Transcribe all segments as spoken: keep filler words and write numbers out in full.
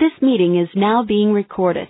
This meeting is now being recorded.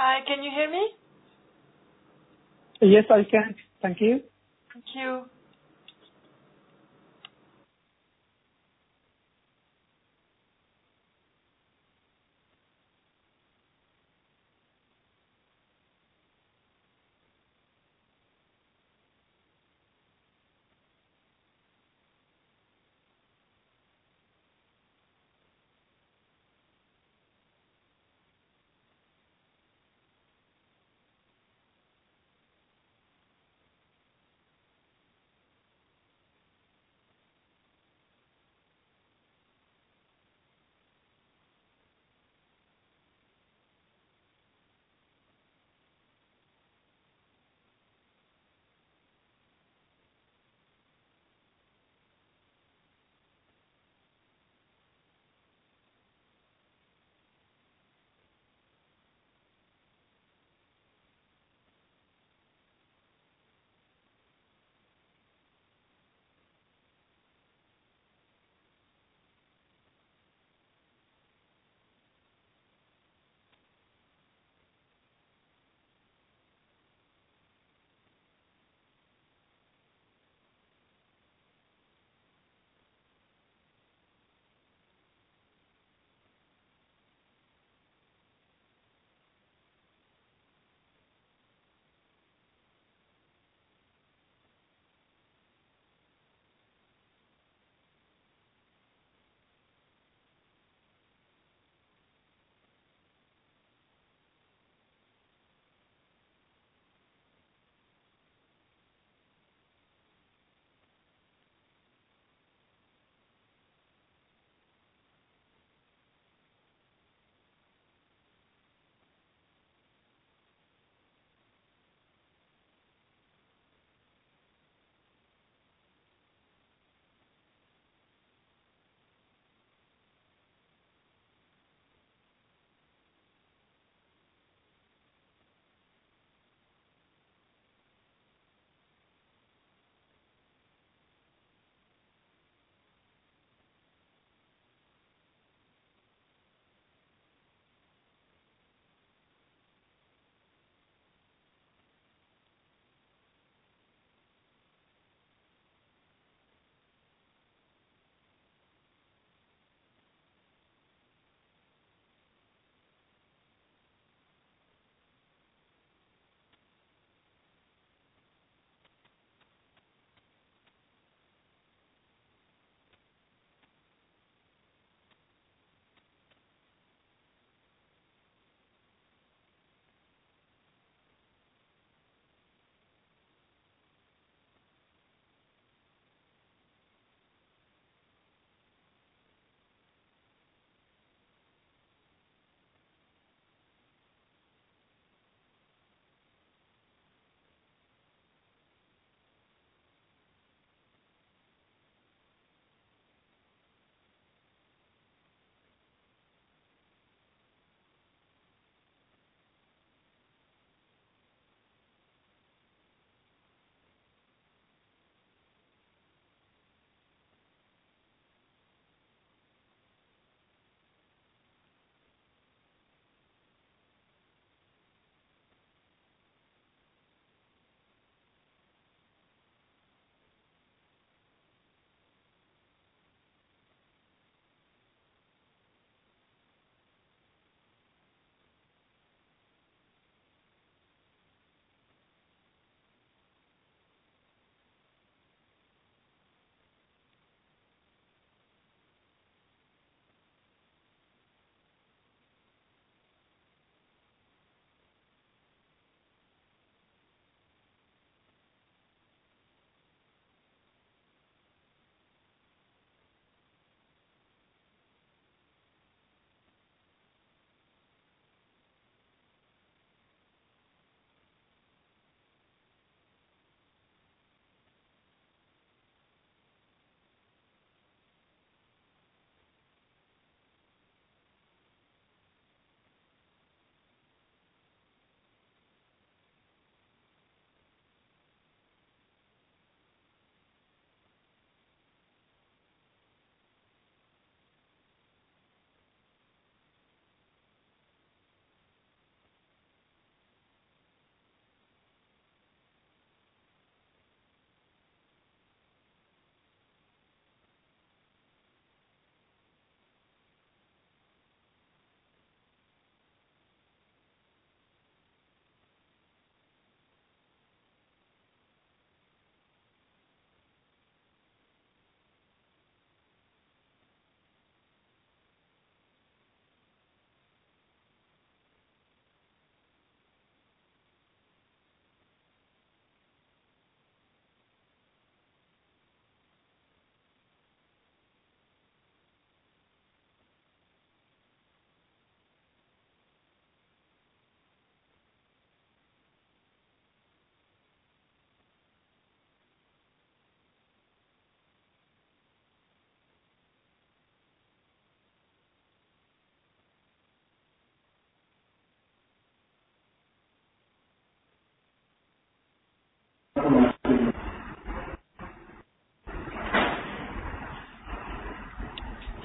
Hi, can you hear me? Yes, I can. Thank you. Thank you.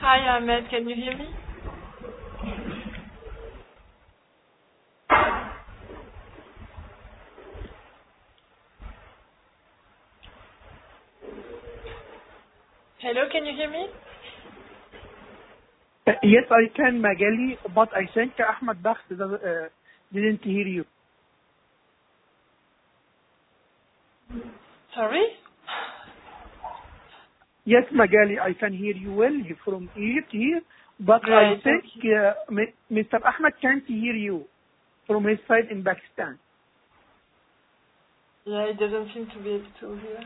Hi, Ahmed. Can you hear me? Hello, can you hear me? Uh, Yes, I can, Magali, but I think Ahmed Bakht does- uh, didn't hear you. Sorry? Yes, Magali, I can hear you well from Egypt here, but I Great, thank think uh, M- Mister Ahmed can't hear you from his side in Pakistan. Yeah, it doesn't seem to be able to hear.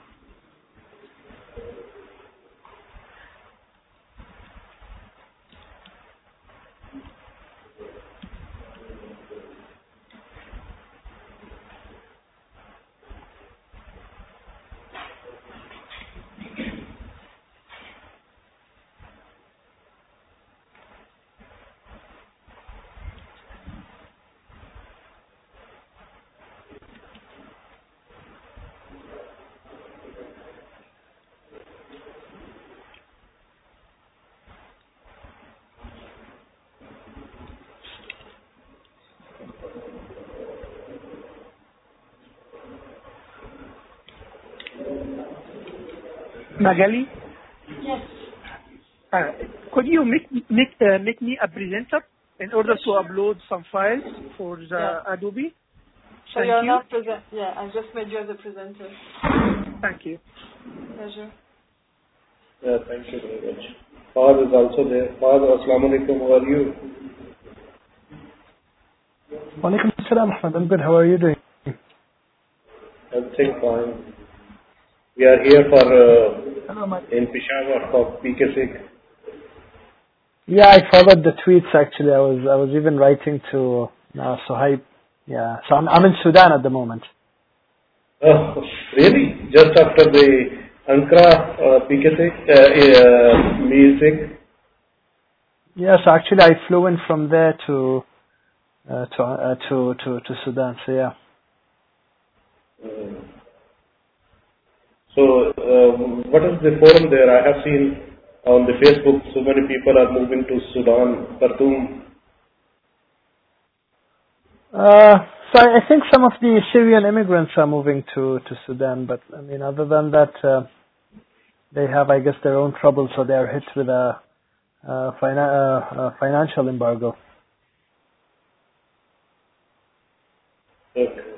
Magali, Yes. uh, could you make make uh, make me a presenter in order Yes, to sure. upload some files for the Yeah. Adobe? So Thank you're you. now present. Yeah, I just made you as a presenter. Thank you. Pleasure. Yeah, thank you very much. Fahad is also there. Fahad, Assalamu alaikum. How are you? Walaikum assalam, Ahmed. I'm good. How are you doing? Everything fine. We are here for uh, Hello, my. in Peshawar for P K S I C. Yeah, I followed the tweets actually. I was I was even writing to uh, Suhaib. Yeah, so I'm I'm in Sudan at the moment. Oh, really? Just after the Ankara uh, P K S I C, uh, uh, music? Yeah, so actually I flew in from there to uh, to uh, to to to Sudan. So yeah. Uh, so, uh, what is the forum there? I have seen on the Facebook so many people are moving to Sudan, Khartoum. Uh, so I I think some of the Syrian immigrants are moving to to Sudan, but I mean, other than that, uh, they have, I guess, their own troubles, so they are hit with a, uh fina- uh, uh, financial embargo. Okay.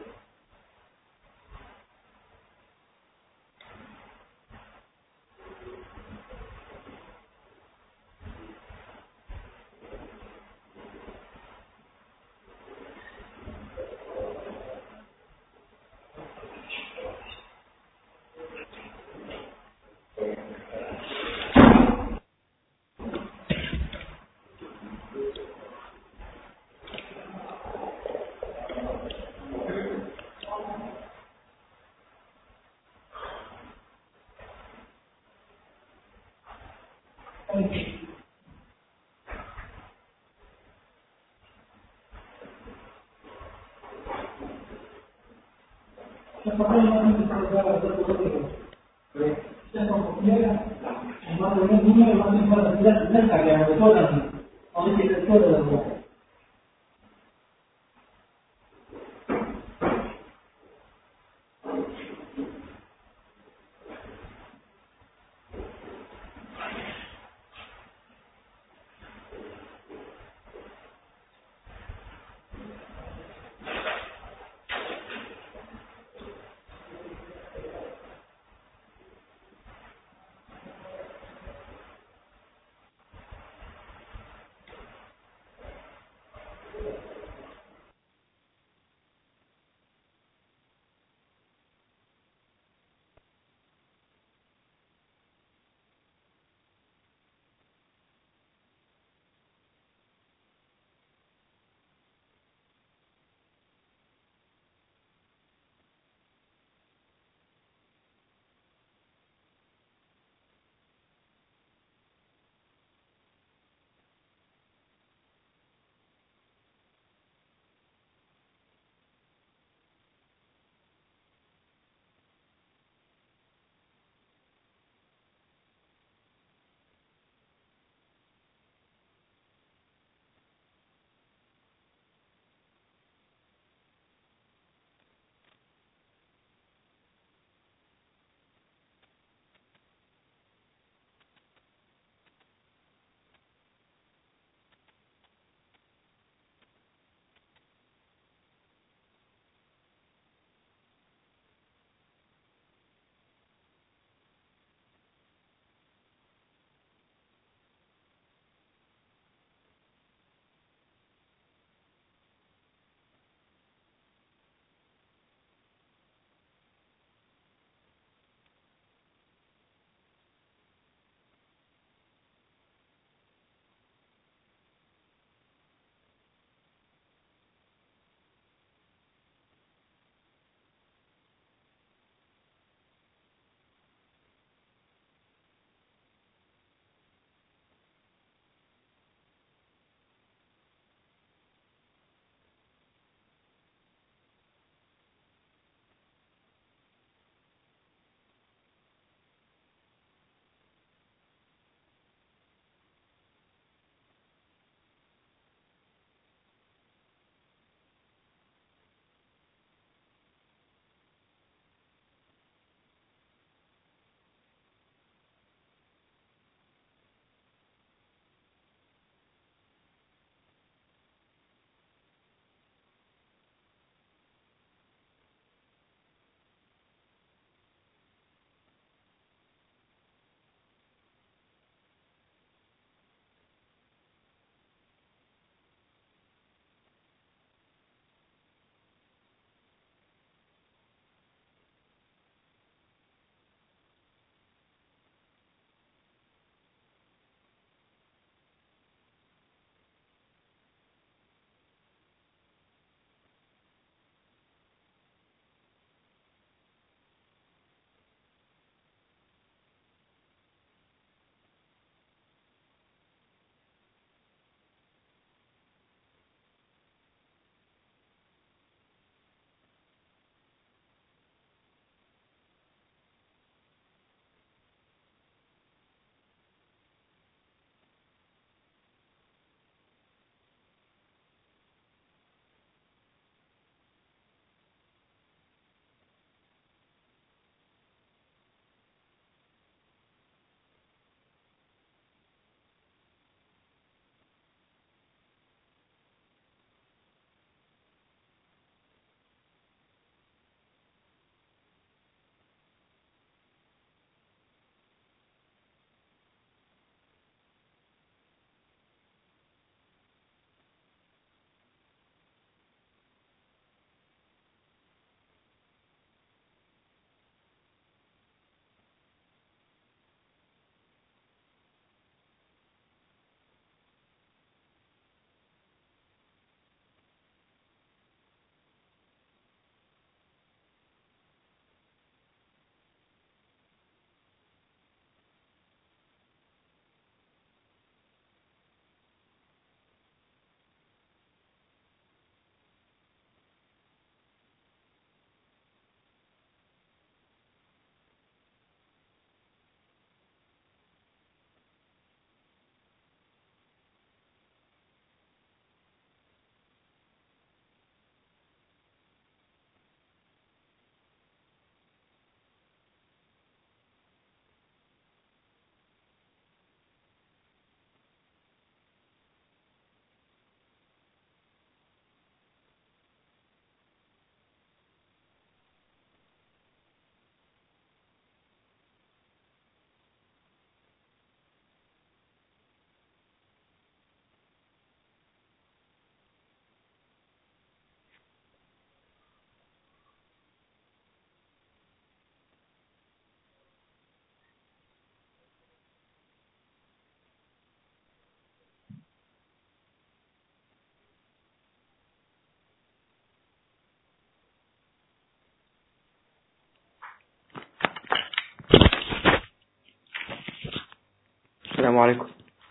السلام عليكم.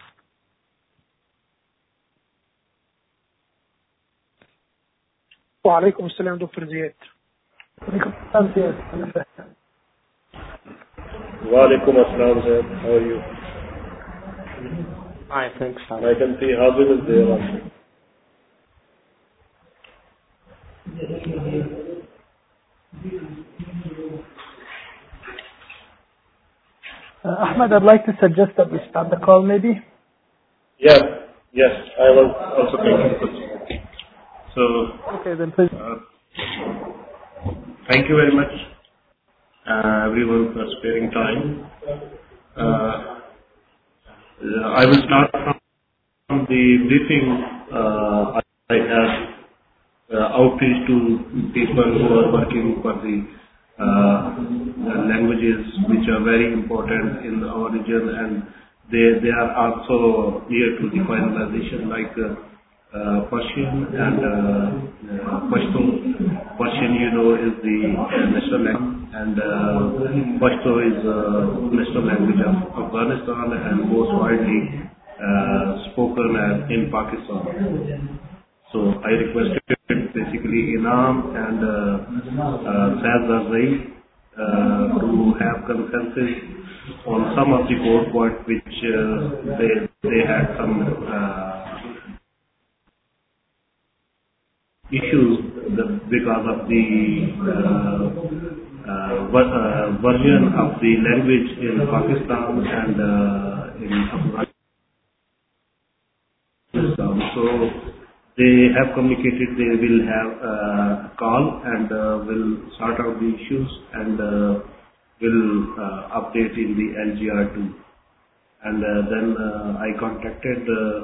وعليكم السلام دكتور زياد. وعليكم السلام زياد. Walaikum assalam, Zaid. How are you? Hi, thanks. I can see Hazim is there also. Uh, Ahmed, I'd like to suggest that we start the call maybe. Yes, yes, I was also thinking. So, okay, then please. Uh, thank you very much, uh, everyone, for sparing time. Uh, I will start from the briefing uh, I have uh, outreach to people who are working for the uh, languages which are very important in our region, and they they are also near to the finalization, like uh, uh, Persian and uh, uh, Pashto. Persian, you know, is the uh, national language, and uh, Pashto is uh, national language of Afghanistan and most widely uh, spoken as in Pakistan. So I requested basically Inam and uh, uh, Saad Razai uh, to have consensus on some of the core points which uh, they they had some uh, issues because of the uh, uh, ver- uh, version of the language in Pakistan and uh, in Afghanistan. So they have communicated they will have a call and uh, will sort out the issues and uh, will uh, update in the L G R two. And uh, then uh, I contacted uh,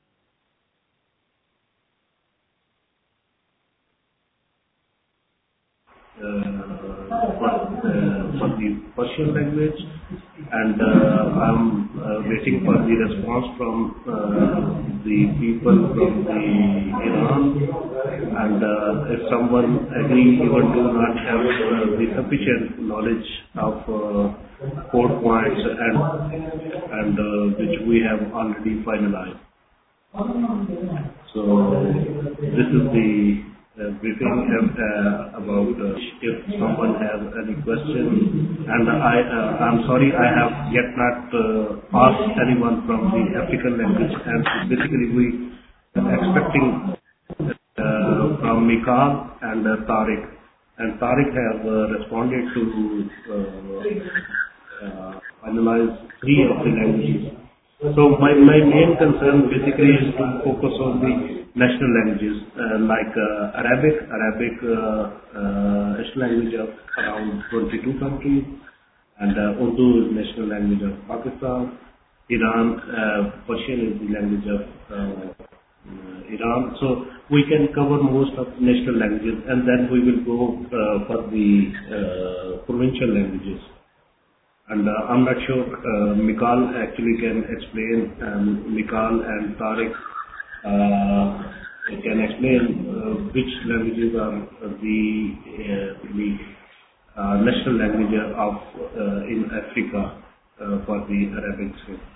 Uh, for, uh, for the Persian language, and uh, I'm uh, waiting for the response from uh, the people from the Iran, and uh, if someone agree even do not have uh, the sufficient knowledge of uh, code points and and uh, which we have already finalized. So this is the Uh, briefing uh, about uh, if someone has any question, and I uh, I'm sorry I have yet not uh, asked anyone from the African language, and basically we are expecting uh, from Mikal and uh, Tariq, and Tariq have uh, responded to uh, uh, analyze three of the languages. So my, my main concern basically is to focus on the national languages uh, like uh, Arabic. Arabic uh, uh, national language of around twenty-two countries, and uh, Urdu is national language of Pakistan. Iran, uh, Persian is the language of uh, uh, Iran. So we can cover most of the national languages, and then we will go uh, for the uh, provincial languages. And uh, I'm not sure uh, Mikal actually can explain, um, Mikal and Tariq uh, can explain uh, which languages are the, uh, the uh, national language of uh, in Africa uh, for the Arabic script.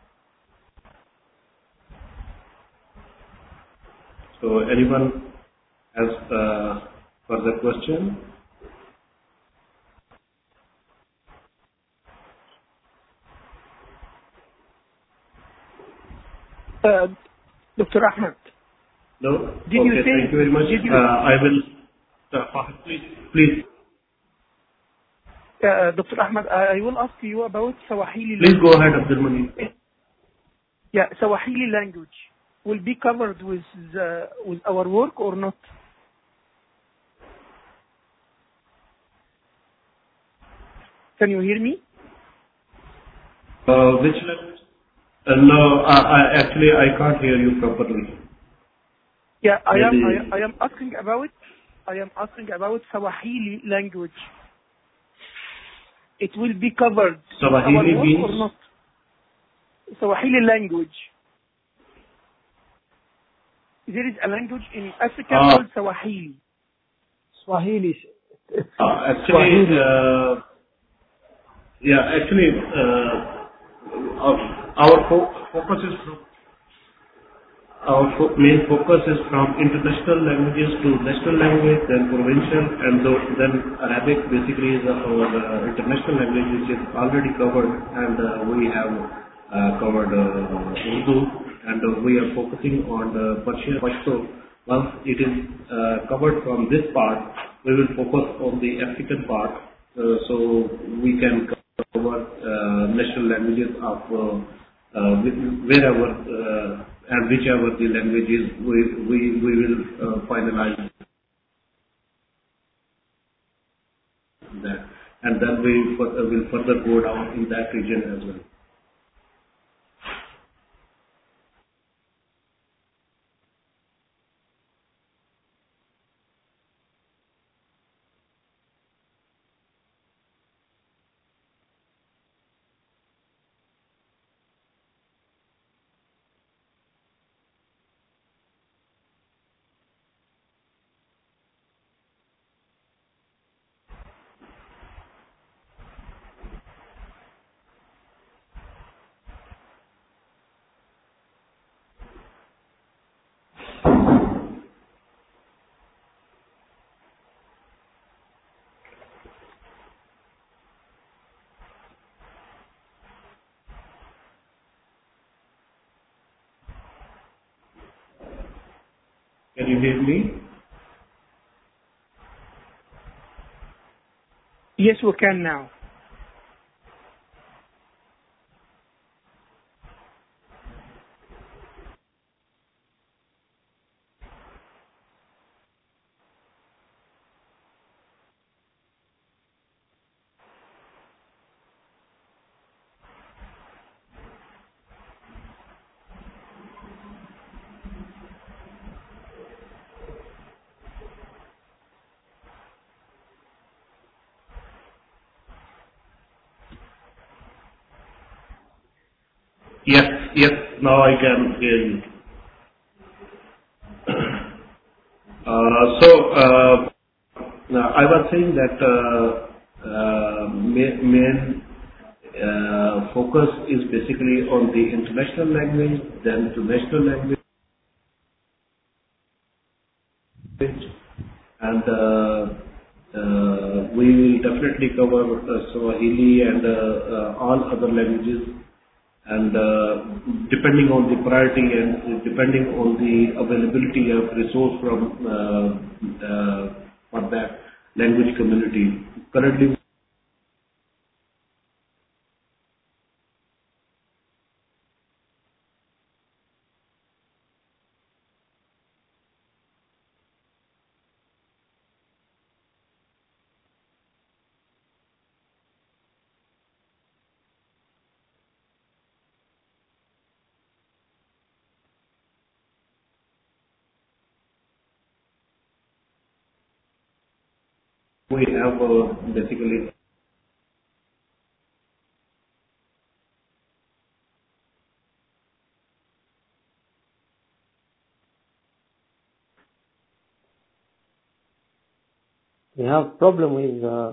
So anyone has uh, further question? Uh, Doctor Ahmed. No? Did okay, you say, thank you very much. Did you, uh, I will, uh, please. please. uh, Doctor Ahmed, I will ask you about Swahili Please language. go ahead, Abdul Mani. Yeah, Swahili language will be covered with the, with our work or not? Can you hear me? Uh, which language? Uh, no, I, I actually I can't hear you properly. Yeah, I am. Maybe. I, I am asking about. I am asking about Swahili language. It will be covered. Swahili our work means? or not? Swahili language. There is a language in Africa Ah. called Swahili. Swahili. It's Uh, actually, Swahili. uh, yeah, actually, uh, uh, Our fo- focus is from Our fo- main focus is from international languages to national language, then provincial, and tho- then Arabic basically is our uh, international language, which is already covered, and uh, we have uh, covered uh, Urdu, and uh, we are focusing on the Persian Pashto. Once it is uh, covered from this part, we will focus on the African part, uh, so we can cover uh, national languages of uh, uh, wherever uh, and whichever the language is, we we we will uh, finalize that, and then we fur- uh, will further go down in that region as well. Can you hear me? Yes, we can now. Yes, yes. Now I can hear you. Uh, so uh, I was saying that uh, uh, ma- main uh, focus is basically on the international language, then to national language, and uh, uh, we will definitely cover uh, Swahili and uh, uh, all other languages, and uh, depending on the priority and depending on the availability of resource from uh, uh, for that language community. Currently, we have uh, basically We have problem with uh,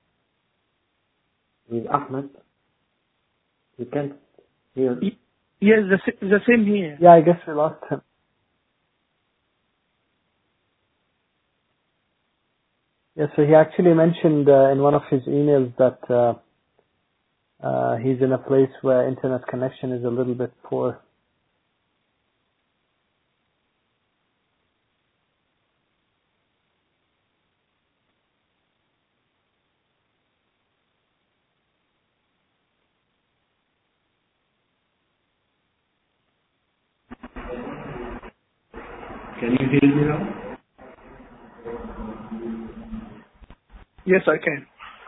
with Ahmed. We can't hear. Y- Yes, the sa- the same here. Yeah, I guess we lost him. Yeah, so he actually mentioned uh, in one of his emails that uh, uh, he's in a place where internet connection is a little bit poor. Can you hear me now? Yes, I can.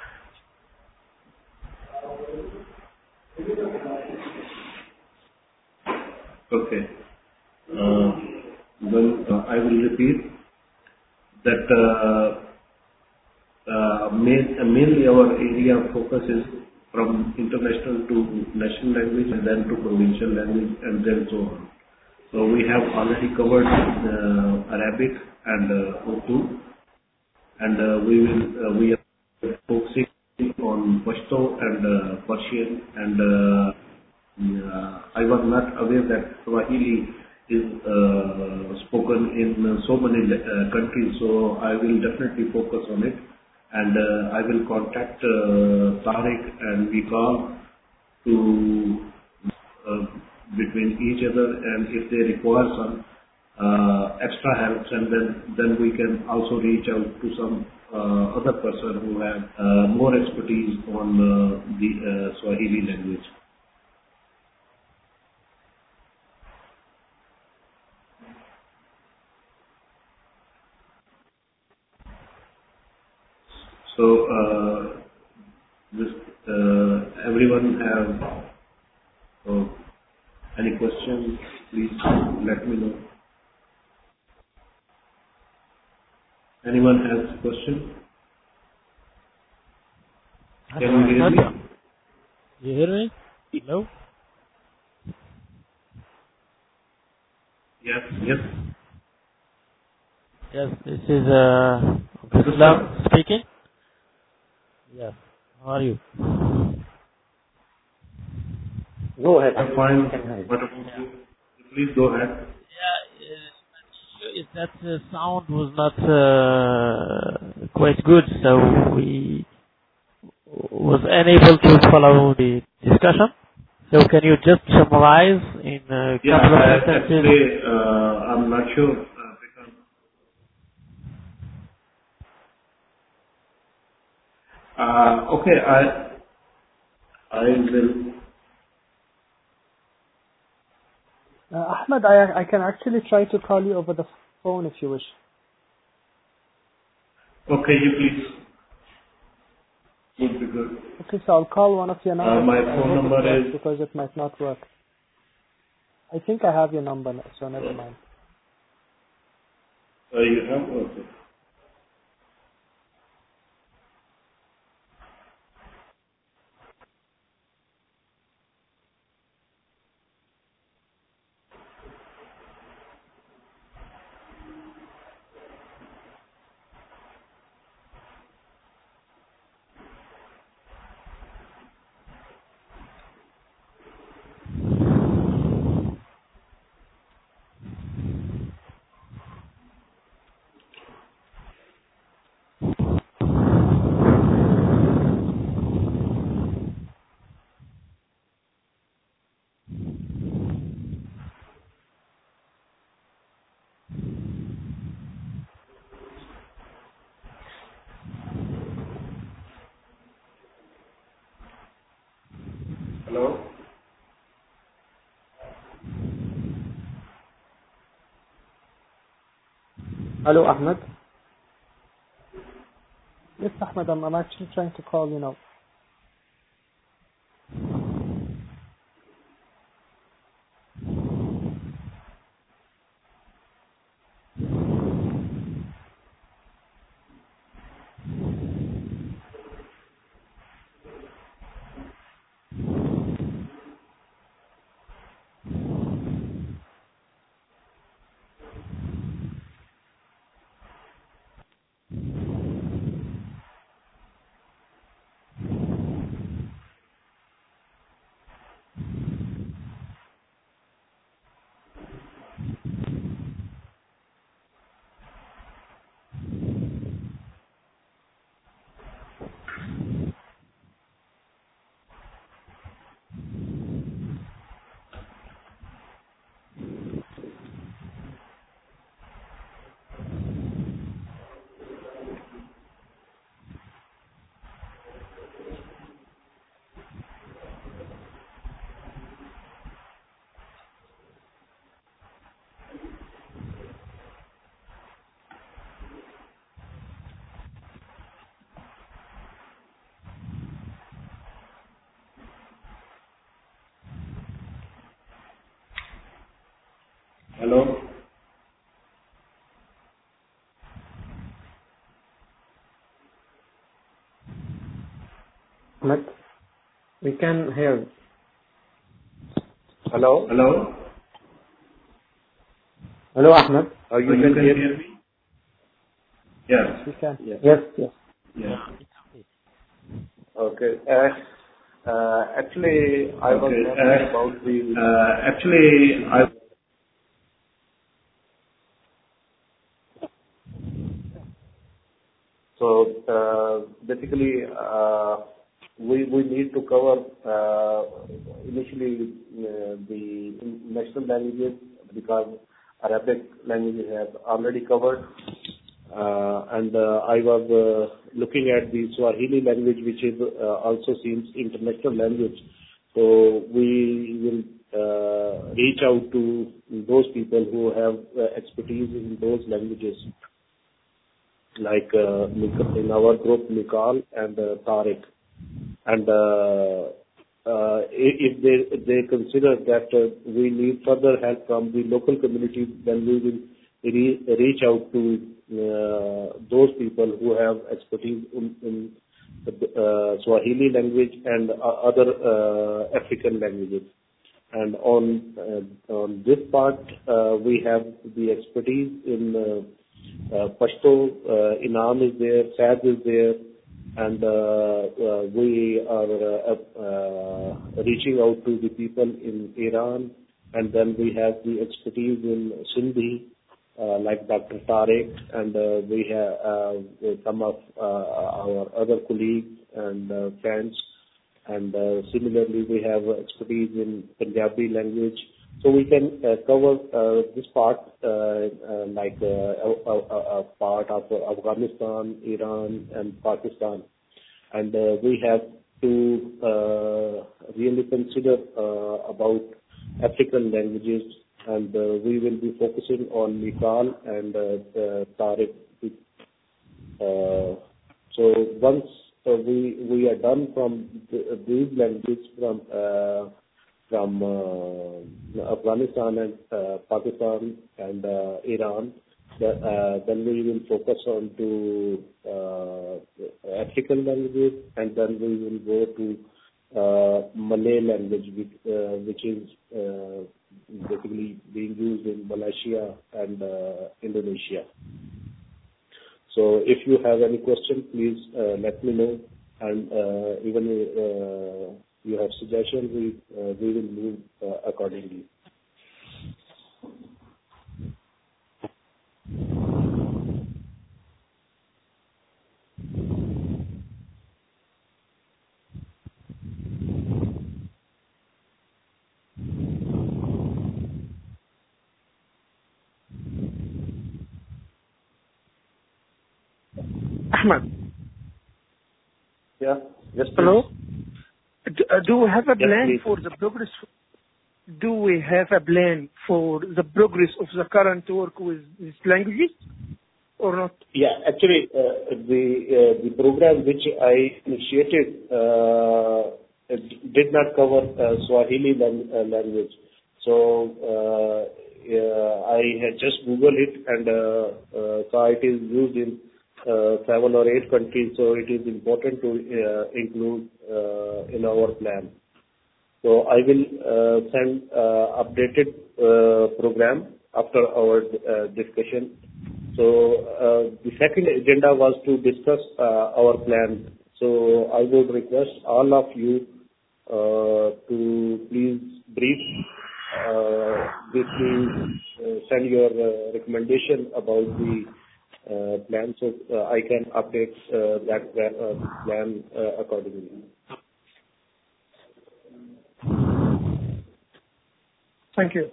Okay. Uh, Well, uh, I will repeat that uh, uh, main- uh, mainly our area of focus is from international to national language and then to provincial language and then so on. So we have already covered uh, Arabic and uh, Urdu, and uh, we will uh, we are focusing on Pashto and uh, Persian and uh, uh, I was not aware that Swahili is uh, spoken in uh, so many uh, countries, so I will definitely focus on it. And uh, I will contact uh, Tariq and Viqal to uh, between each other, and if they require some uh, extra help, and then then we can also reach out to some uh, other person who have uh, more expertise on uh, the uh, Swahili language. So uh, this uh, everyone have uh, any questions? Please let me know. Anyone has a question? Can you hear me? You hear me? Hello? Yes, yes. Yes, this is uh, Islam speaking. Yes. How are you? Go ahead. I'm fine. What about you? Please go ahead. Yeah, uh, is that uh, sound was not uh, quite good, so we was unable to follow the discussion. So can you just summarize in a Yeah, couple of I- sentences? actually, uh, I'm not sure uh, because uh, okay, I I will. Uh, Ahmed, I, I can actually try to call you over the phone if you wish. Okay, you please. Would be good. Okay, so I'll call one of your numbers. Uh, my I phone hope it number works is- because it might not work. I think I have your number, so never mind. Uh, you have okay. Hello. Hello, Ahmed. Yes, Ahmed, I'm, I'm actually trying to call you now. Hello. Ahmed, we can hear. Hello. Hello. Hello, Ahmed. Are you, Oh, you can can hear? hear me? Yes. We can. Yes, yes. Yeah. Okay. Uh, Uh, actually, I was Okay. wondering Uh, about the. uh, Actually, I So uh, basically, uh, we we need to cover uh, initially uh, the national languages because Arabic language we have already covered. Uh, and uh, I was uh, looking at the Swahili language, which is uh, also seems international language. So we will uh, reach out to those people who have uh, expertise in those languages, like uh, Nik- in our group, Nikal and uh, Tariq. And uh, uh, i- if they if they consider that uh, we need further help from the local community, then we will re- reach out to uh, those people who have expertise in, in the uh, Swahili language and uh, other uh, African languages. And on uh, on this part, uh, we have the expertise in uh, uh, Pashto. uh, Inam is there, Sad is there, and uh, uh, we are uh, uh, reaching out to the people in Iran. And then we have the expertise in Sindhi, uh, like Doctor Tariq, and uh, we have uh, some of uh, our other colleagues and uh, friends. And uh, similarly, we have expertise in Punjabi language. So we can uh, cover uh, this part, uh, uh, like uh, a, a, a part of Afghanistan, Iran, and Pakistan. And uh, we have to uh, really consider uh, about African languages, and uh, we will be focusing on Nepal and uh, uh, Tariq. Uh, so once uh, we we are done from the, these languages from uh, from uh, Afghanistan and uh, Pakistan and uh, Iran, the, uh, then we will focus on to uh, African languages, and then we will go to uh, Malay language, which, uh, which is uh, basically being used in Malaysia and uh, Indonesia. So if you have any question, please uh, let me know, and uh, even uh, you have suggestions, we uh, we will move uh, accordingly. Ahmed. Yeah. Yes, Hello? please. Do, uh, do we have a Yes, plan please. for the progress? Do we have a plan for the progress of the current work with these languages or not? Yeah, actually, uh, the uh, the program which I initiated uh, it did not cover uh, Swahili lang- uh, language. So uh, yeah, I had just Googled it and uh, uh, saw it is used in uh, seven or eight countries. So it is important to uh, include uh, in our plan. So I will uh, send uh, updated uh, program after our uh, discussion. So uh, the second agenda was to discuss uh, our plan. So I would request all of you uh, to please brief, uh, briefly uh, send your uh, recommendation about the uh, plan, so uh, I can update uh, that plan, uh, plan uh, accordingly. Thank you.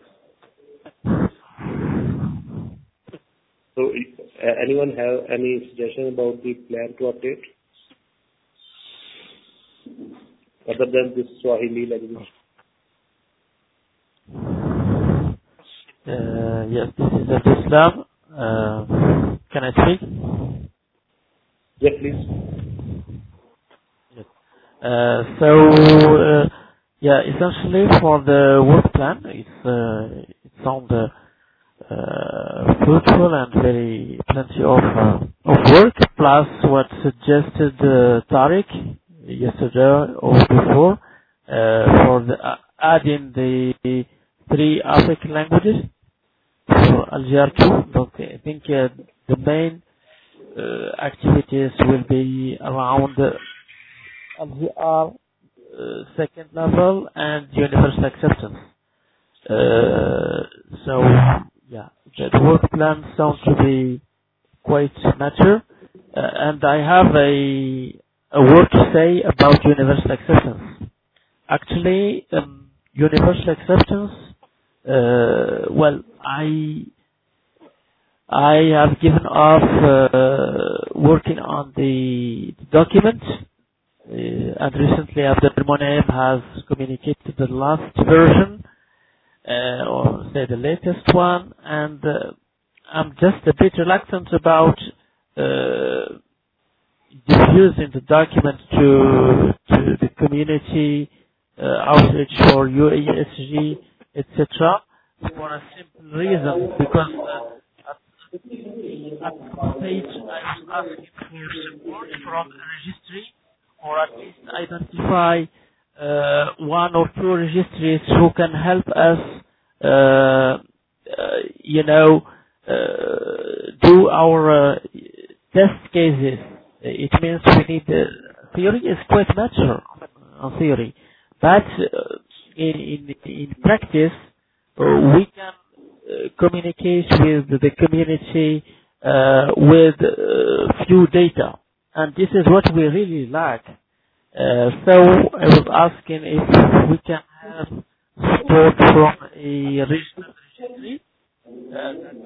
So, uh, anyone have any suggestion about the plan to update other than this Swahili language? Uh, yes, this is Abdul Islam. Uh, can I speak? Yes, please. Yes. Uh, so, uh, yeah, essentially for the work plan, it's uh, it sounds uh, uh, fruitful and very plenty of uh, of work. Plus, what suggested uh, Tariq yesterday or before uh, for the uh, adding the three African languages for Algiers too. Okay, I think uh, the main uh, activities will be around uh, Algiers, uh, second level, and universal acceptance. Uh, so, yeah, the the work plan sounds to be quite mature, uh, and I have a, a word to say about universal acceptance. Actually, um, universal acceptance, uh, well, I I have given off uh, working on the document, uh, and recently Abdelmonem has communicated the last version, uh, or say the latest one, and uh, I'm just a bit reluctant about uh, diffusing the document to to the community, uh, outreach for U A S G, et cetera, for a simple reason, because uh, at some stage I was asking for support from a registry, or at least identify uh, one or two registries who can help us, uh, uh, you know, uh, do our uh, test cases. It means we need, uh, theory is quite mature on theory, but uh, in, in, in practice, uh, we can uh, communicate with the community uh, with uh, few data, and this is what we really lack. Uh, so I was asking if we can have support from a regional registry. Uh,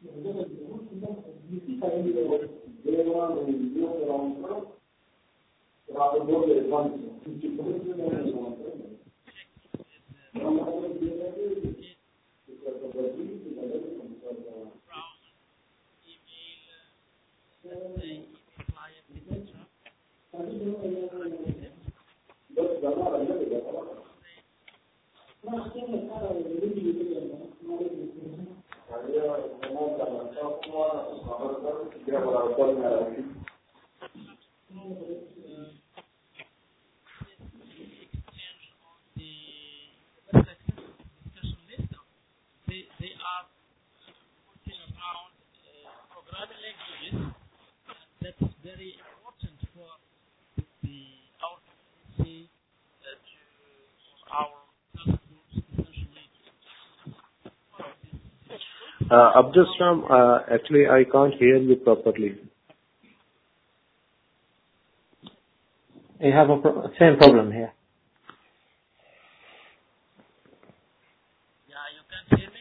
Uh, Abdussalam, uh, actually, I can't hear you properly. You have a pro- same problem here. yeah, you can hear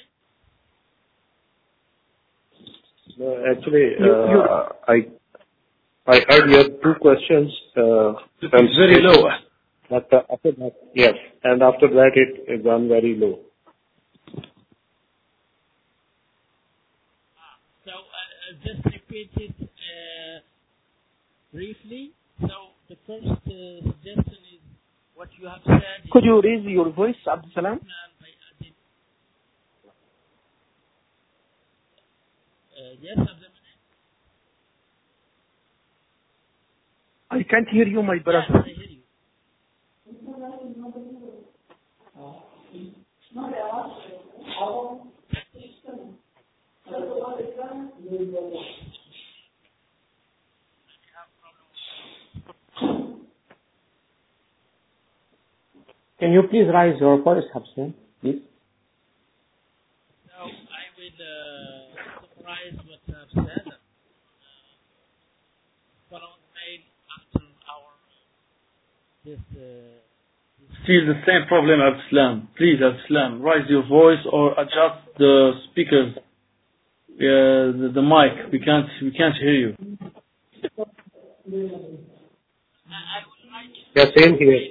me? No, actually, uh, I I heard your two questions. Uh, It's very low. But uh, after that, yes, and after that it it gone very low. So uh, just repeat it uh, briefly. So the first uh, suggestion is what you have said. Could you raise your voice, Abdussalam? Uh, yes, Abdul. I can't hear you, my brother. Yes, I hear you. Can you please raise your voice, Hafsin, please? So I will uh, summarize what I've said. Uh, following mail after our this. Uh, Still the same problem, Abdussalam. Please, Abdussalam, raise your voice or adjust the speakers, uh, the, the mic. We can't, we can't hear you. Yeah, same here.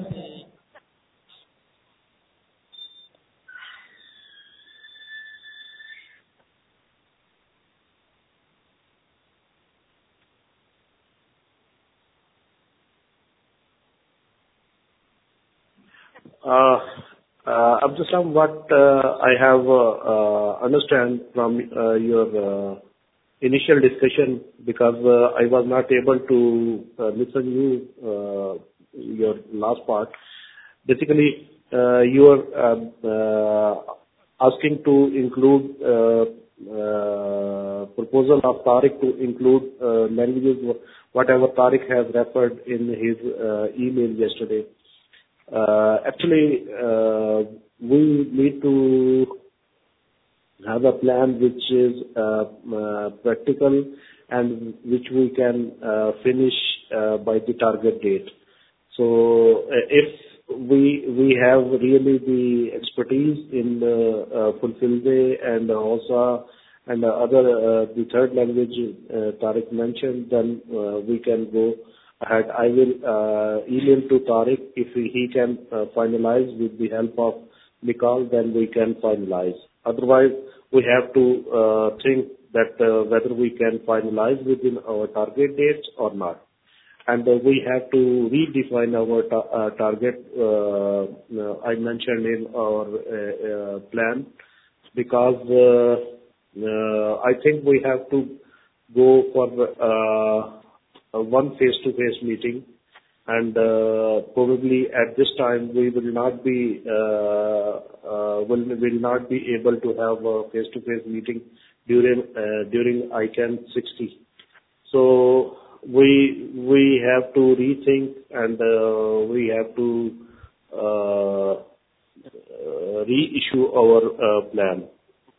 Uh, uh, Abdussalam, what uh, I have uh, uh, understand from uh, your uh, initial discussion, because uh, I was not able to uh, listen you uh, your last part. Basically, uh, you are uh, uh, asking to include uh, uh, proposal of Tariq to include uh, languages, whatever Tariq has referred in his uh, email yesterday. Uh, actually, uh, we need to have a plan which is uh, uh, practical and which we can uh, finish uh, by the target date. So uh, if we we have really the expertise in the uh, Fulfilde and also and the other uh, the third language uh, Tariq mentioned, then uh, we can go ahead. I will uh, email to Tariq if he, he can uh, finalize with the help of Nikal, then we can finalize. Otherwise, we have to uh, think that uh, whether we can finalize within our target dates or not. And uh, we have to redefine our ta- uh, target, uh, uh, I mentioned in our uh, uh, plan, because uh, uh, I think we have to go for uh, a one face-to-face meeting, and uh, probably at this time we will not be uh, uh, will will not be able to have a face-to-face meeting during uh, during I C A N sixty. So we we have to rethink, and uh, we have to uh, uh, reissue our uh, plan.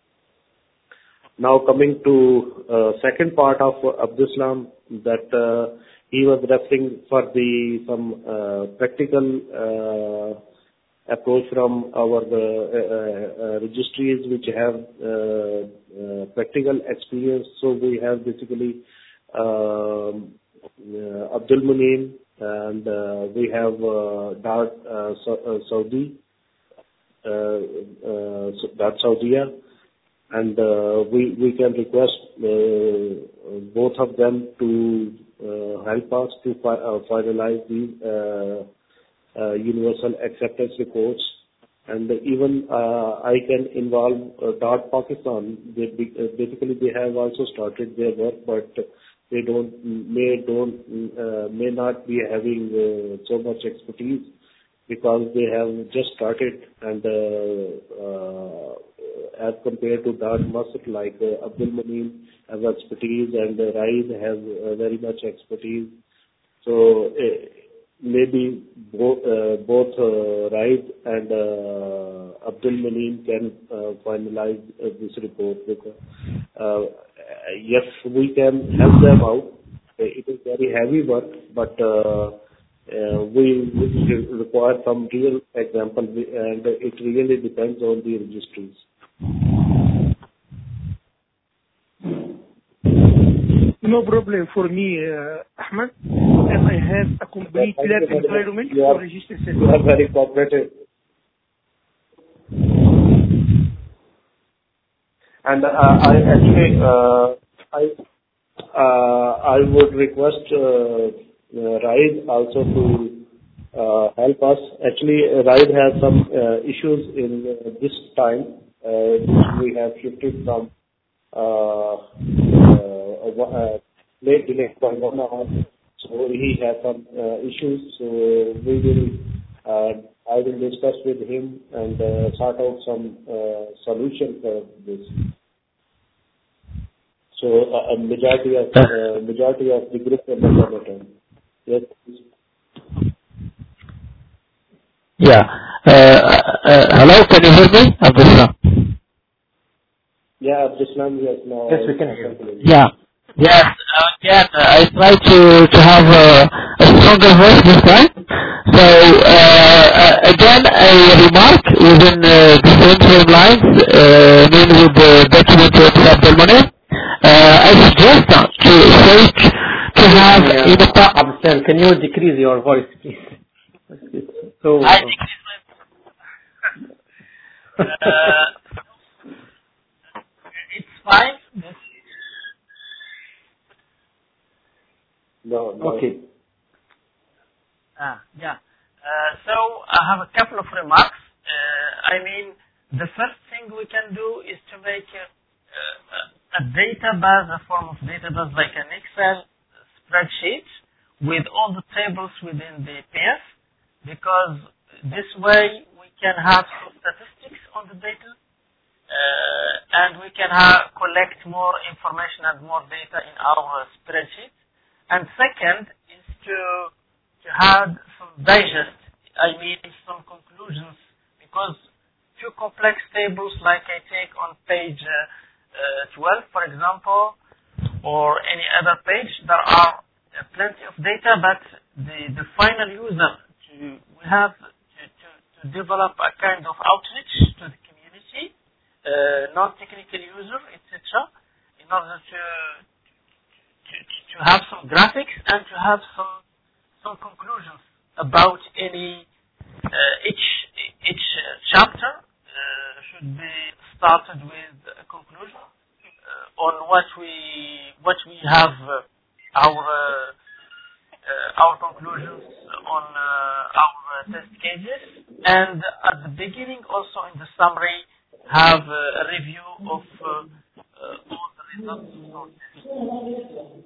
Now coming to uh, second part of Abdussalam, that uh, he was referring for the some uh, practical uh, approach from our uh, uh, registries which have uh, uh, practical experience. So we have basically um, uh, Abdul Munim, and uh, we have uh, Dart uh, Sa- uh, Saudi, uh, uh, Dart Saudia. And uh, we we can request uh, both of them to uh, help us to fi- uh, finalize these uh, uh, universal acceptance reports. And even uh, I can involve uh, Dart Pakistan. They be- uh, basically they have also started their work, but they don't may don't uh, may not be having uh, so much expertise because they have just started, and uh, uh, as compared to Dart Masr, like uh, Abdul Munim has expertise and uh, Raid has uh, very much expertise. So uh, maybe bo- uh, both uh, Raid and uh, Abdul Munim can uh, finalize uh, this report. Because, uh, yes, we can help them out. It is very heavy work, but uh, uh, we, we require some real example, and it really depends on the registries. No problem for me, uh, Ahmed. As I have a complete lab environment you are, for registered you are very cooperative. And uh, I actually, uh, I uh, I would request uh, uh, Raid also to uh, help us. Actually, Raid has some uh, issues in uh, this time, uh, which we have shifted from uh, uh, uh, late delay by one hour. So he has some uh, issues. So we will, uh, I will discuss with him and uh, sort out some uh, solution for this. So uh, a majority of uh, majority of the group members are not on. Yes. Yeah. Uh, uh, hello, can you hear me? Abdullah. Yeah, Abdussalam, yes, now. Yes, we can hear you. Yeah. Yes, again, I try to, to have a, a stronger voice this time. So, uh, uh, again, a remark within uh, the same same lines, uh, mainly with the document of Abdul Munim. Uh, I suggest uh, to search to have Yeah. in the pa- Abdel, can you decrease your voice, please? So, I think uh, it's fine. No, no. okay. Ah, yeah. Uh, so I have a couple of remarks. Uh, I mean, the first thing we can do is to make a, a, a database, a form of database like an Excel spreadsheet with all the tables within the P F, because this way we can have some statistics on the data, uh, and we can have, collect more information and more data in our spreadsheet. And second is to to have some digest I mean some conclusions, because few complex tables like I take on page uh, uh, twelve, for example, or any other page, there are uh, plenty of data, but the, the final user, to, we have to, to, to develop a kind of outreach to the community, uh, non-technical user, et cetera, in order to, to, to have some graphics and to have some some conclusions about any uh, each each uh, chapter uh, should be started with a conclusion uh, on what we what we have uh, our uh, uh, our conclusions on uh, our uh, test cases, and at the beginning also in the summary have uh, a review of uh, uh, all the results of our test.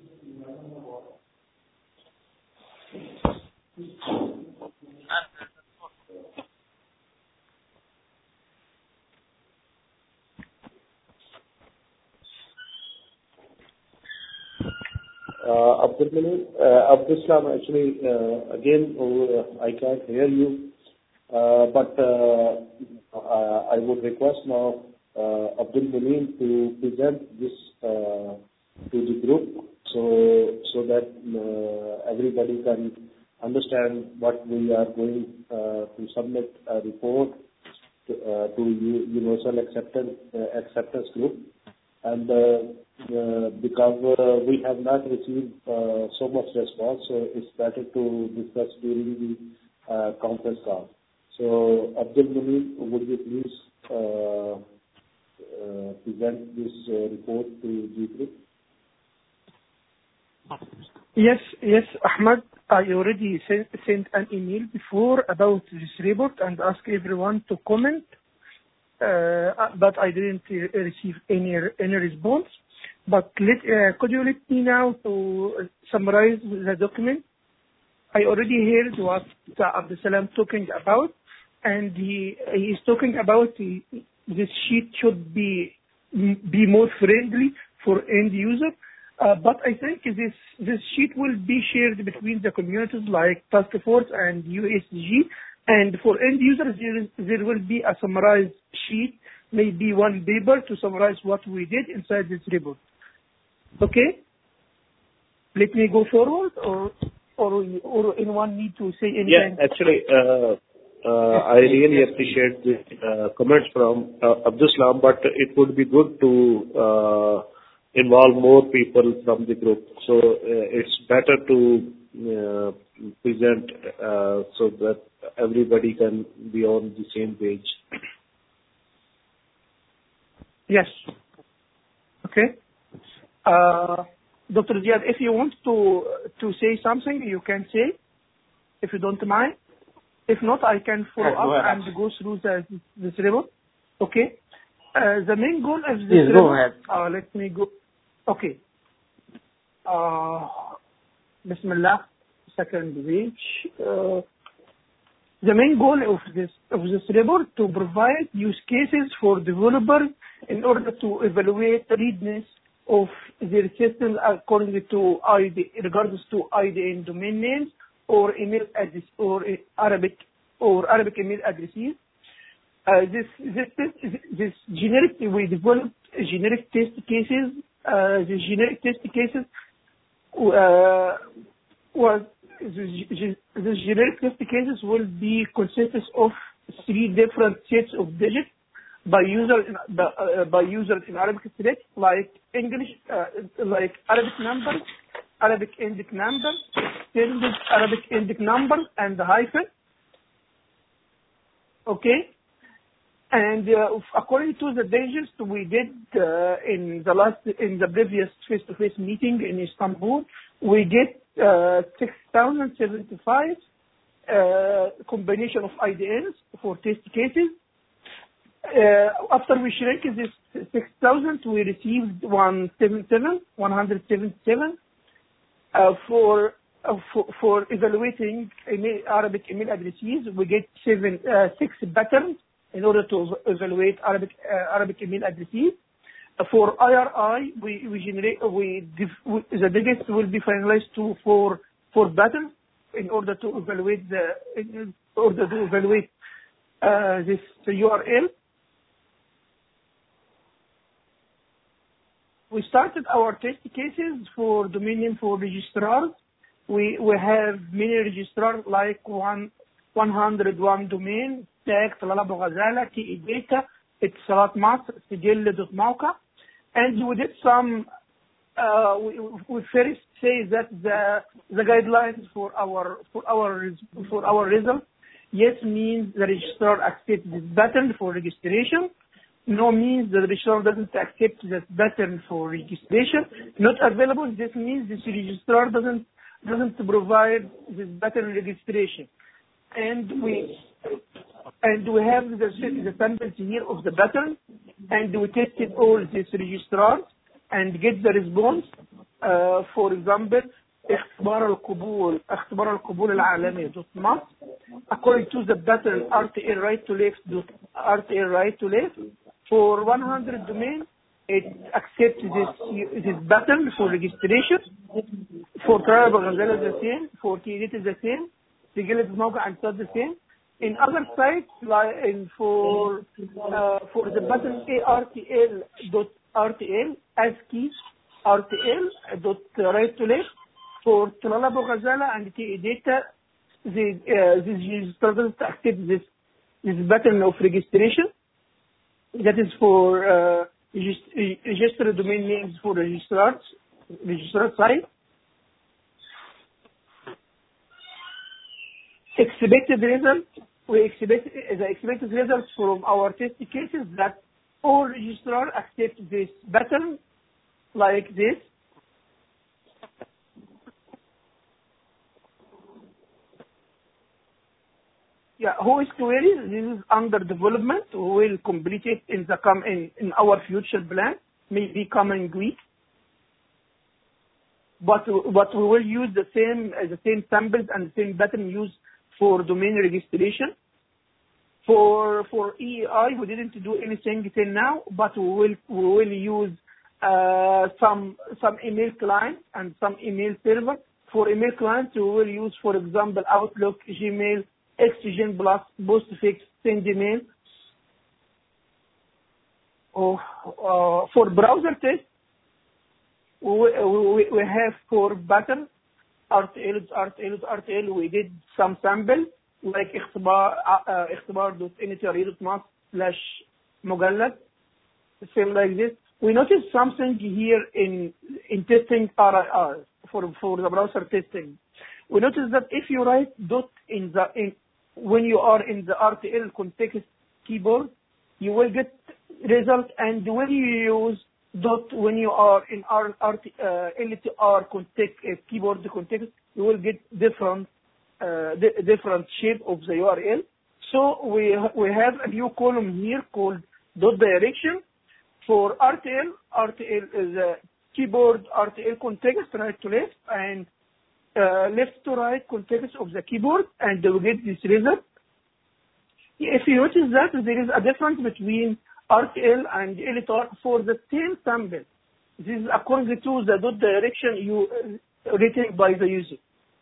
Uh, Abdul Malik, uh, Abdul Salam, actually, uh, again, uh, I can't hear you, uh, but uh, uh, I would request now uh, Abdul Malik to present this uh, to the group, so so that uh, everybody can understand what we are going uh, to submit a report to, uh, to U- Universal Acceptance uh, Acceptance Group. And uh, uh, because uh, we have not received uh, so much response, so it's better to discuss during the uh, conference call. So, Abdul Mumin, would you please uh, uh, present this uh, report to G three? Yes, yes, Ahmad. I already sent, sent an email before about this report and asked everyone to comment. Uh, but I didn't uh, receive any any response. But let, uh, could you let me now to summarize the document? I already heard what Abdul Salam talking about, and he, he is talking about the, this sheet should be be more friendly for end user. Uh, but I think this this sheet will be shared between the communities like Task Force and U S G. And for end users, there, is, there will be a summarized sheet, maybe one paper to summarize what we did inside this report. Okay? Let me go forward, or or, or anyone need to say anything? Yeah, actually, uh, uh, I really appreciate the uh, comments from uh, Abdul Salam, but it would be good to uh, involve more people from the group. So uh, it's better to uh, present uh, so that everybody can be on the same page. Yes. Okay. Uh, Doctor Ziad, if you want to to say something, you can say, if you don't mind. If not, I can follow yes, up ahead. and go through the, this report. Okay. Uh, the main goal of this Please report, go ahead. Uh, let me go. Okay. Uh, Bismillah. Second page. Uh, the main goal of this of this report to provide use cases for developers in order to evaluate the readiness of their systems according to I D, regardless to I D N domain names or email address or Arabic or Arabic email addresses. Uh, this this this generic we developed generic test cases. Uh, the generic test cases uh, was the, the generic test cases will be consisted of three different sets of digits by user in, by, uh, by users in Arabic script, like English, uh, like Arabic numbers, Arabic indic numbers, extended Arabic indic numbers, and the hyphen. Okay. And uh, according to the digits we did uh, in the last, in the previous face-to-face meeting in Istanbul, we get uh, six thousand seventy-five uh, combination of I D Ns for test cases. Uh, after we shrink this six thousand, we received one hundred seventy-seven uh, for, uh, for for evaluating email, Arabic email addresses. We get seven uh, six patterns in order to evaluate Arabic uh, Arabic email addresses. Uh, for I R I, we we generate we, dif- we the digits will be finalized to four four patterns in order to evaluate the order to evaluate uh, this U R L. We started our test cases for domain name for registrars. We we have many registrars like one one hundred one domain, tag, طلال أبو غزالة, تي data, اتصالات مصر, سجل دوت موقع, and we did some. Uh, we, we first say that the the guidelines for our for our for our result, yes means the registrar accepts this button for registration. No means the registrar doesn't accept that button for registration. Not available. This means this registrar doesn't doesn't provide this button registration. And we and we have the the samples here of the button, and we tested all these registrars and get the response. Uh, for example, اختبار القبول اختبار القبول العالمي دوت مصر according to the button R T L right to left dot R T L right to left. For one hundred domain, it accepts this this button for registration. For طلال أبو غزالة the same. For T D is the same. سجل الموقع and the same. In other sites, like in for uh, for the button A R T L dot R T L ASCII R T L dot right to left. For طلال أبو غزالة and T data, the uh, this register doesn't accept this this button of registration. That is for uh, register, register domain names for registrars, registrar site. Expected result, we expect the expected results from our test cases that all registrars accept this button like this. Yeah, who is query? This is under development. We will complete it in the come in, in our future plan, maybe coming week. But but we will use the same the same samples and the same button used for domain registration. For for E E I, we didn't do anything till now, but we will we will use uh, some some email client and some email server. For email clients, we will use, for example, Outlook, Gmail, Xgen Plus, Postfix, SendMail. Oh, uh, for browser test, we, we, we have for button R T L, R T L, R T L. We did some sample like اختبار uh, اختبار.ntrE.mas slash مجلد, same like this. We noticed something here in in testing R I R for for the browser testing. We noticed that if you write dot in the in when you are in the R T L context keyboard, you will get result, and when you use dot when you are in R, R, uh, L T R context uh, keyboard context, you will get different uh, di- different shape of the U R L. So we we have a new column here called dot direction for R T L. R T L is a keyboard R T L context right to left and uh, left to right context of the keyboard, and we get this result. If you notice that there is a difference between R T L and L T R for the same sample. This is according to the dot direction you uh, written by the user.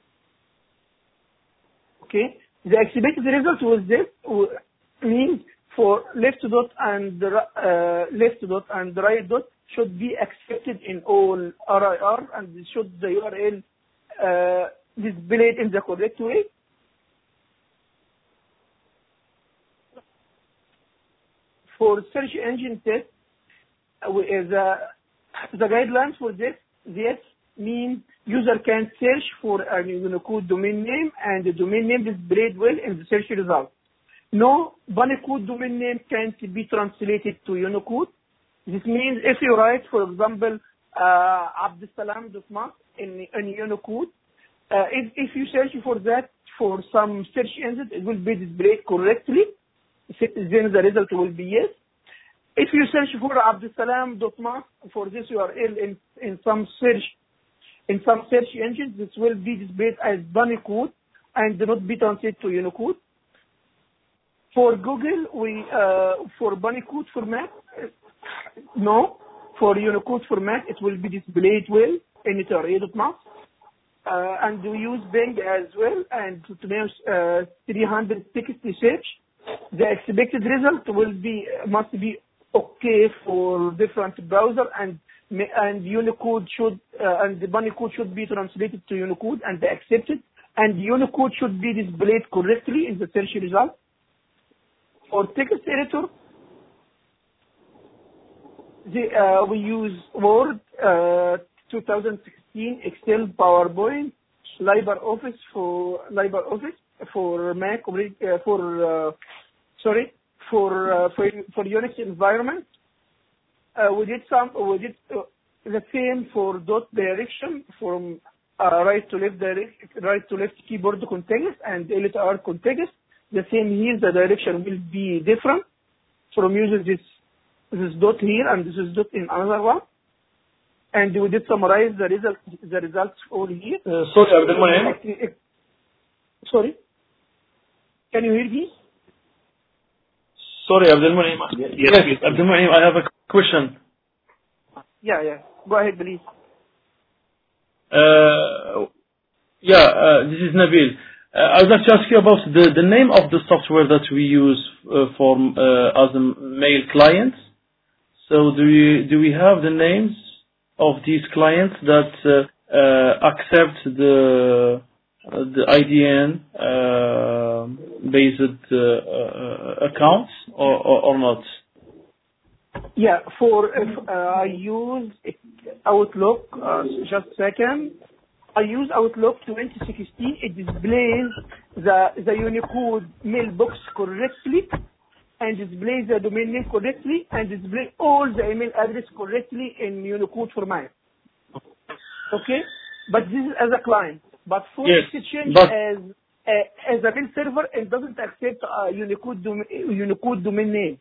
Okay, the expected result was this uh, means for left dot and uh, left dot and right dot should be accepted in all R I R, and should the U R L uh, displayed in the correct way. For search engine test, uh, the, the guidelines for this, this means user can search for a Unicode domain name, and the domain name is displayed well in the search result. No Unicode domain name can't be translated to Unicode. This means if you write, for example, uh, abdussalam.mas in, in Unicode, uh, if, if you search for that for some search engine, it will be displayed correctly. Then the result will be yes. If you search for abdussalam.mas for this U R L in, in some search in some search engines, this will be displayed as Unicode and not be translated to Unicode. For Google, we uh, for Unicode format, no. For Unicode format, it will be displayed well in ntrE.mas. uh, and we use Bing as well, and to manage uh, three hundred sixty search. The expected result will be must be okay for different browser, and and Unicode should uh, and the bunny code should be translated to Unicode and accepted, and Unicode should be displayed correctly in the search result. For text editor, the, uh, we use Word, uh, two thousand sixteen, Excel, PowerPoint, LibreOffice for LibreOffice for Mac, uh, for uh, sorry for uh, for for Unix environment. Uh, we did some we did uh, the same for dot direction from uh, right to left direct right to left keyboard context and L T R context. The same here, the direction will be different from using this this dot here and this is dot in another one. And we did summarize the result the results all here. Uh, sorry, Abdelmonem. Sorry, can you hear me? Sorry, Abdelmonem. Yes, yes, yes. Abdelmonem, I have a question. Yeah, yeah. Go ahead, please. Uh, yeah, uh, this is Nabil. Uh, I would like to ask you about the, the name of the software that we use uh, for uh, as a mail clients. So do we do we have the names of these clients that uh, uh, accept the uh, the I D N uh, based uh, uh, accounts or, or, or not? Yeah, for if uh, I use Outlook, uh, just a second. I use Outlook twenty sixteen. It displays the the Unicode mailbox correctly, and displays the domain name correctly, and display all the email address correctly in Unicode format. Okay, but this is as a client. But for yes, Exchange but as uh, as a mail server, it doesn't accept uh, Unicode dom Unicode domain name.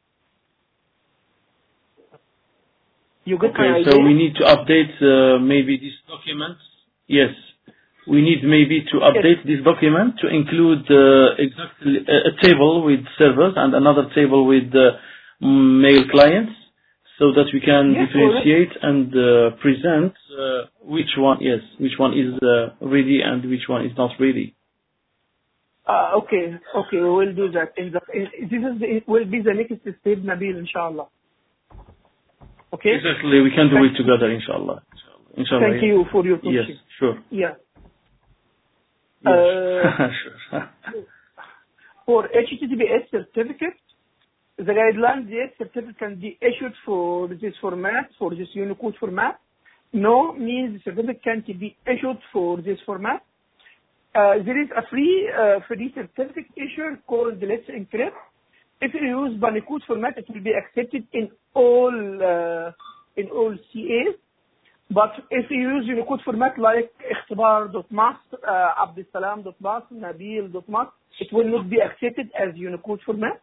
You get my okay, idea? so we need to update uh, maybe this document. Yes, we need maybe to update yes. this document to include uh, exactly a, a table with servers and another table with uh, mail clients, so that we can yes, differentiate and uh, present uh, which one yes, which one is uh, ready and which one is not ready. Uh, okay, okay, we will do that. In the, in, this is the, it will be the next step, Nabil, inshallah. Okay. Exactly, we can do Thank it together, inshallah. Inshallah. Thank yeah. you for your question. Yes, sure. Yeah. Yes. Uh, sure. For H T T P S certificate, the guidelines, yes, certificate can be issued for this format, for this Unicode format. No means the certificate can't be issued for this format. Uh, there is a free uh, free certificate issued called Let's Encrypt. If you use Unicode format, it will be accepted in all uh, in all C As. But if you use Unicode format like ikhtibar.mas, uh, abdussalam.mas, nabil.mas, it will not be accepted as Unicode format.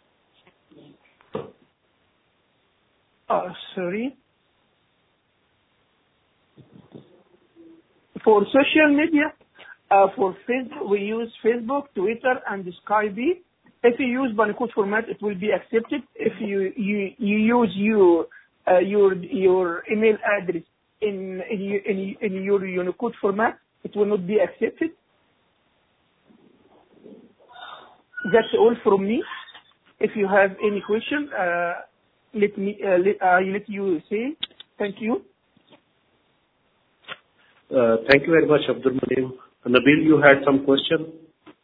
Oh, sorry. For social media, uh, for Facebook, we use Facebook, Twitter, and Skype. If you use Unicode format, it will be accepted. If you you, you use your uh, your your email address in in, in in your Unicode format, it will not be accepted. That's all from me. If you have any question, uh, let me uh, let, uh, let you say. Thank you. Uh, thank you very much, Abdul Monem. Nabil, you had some question?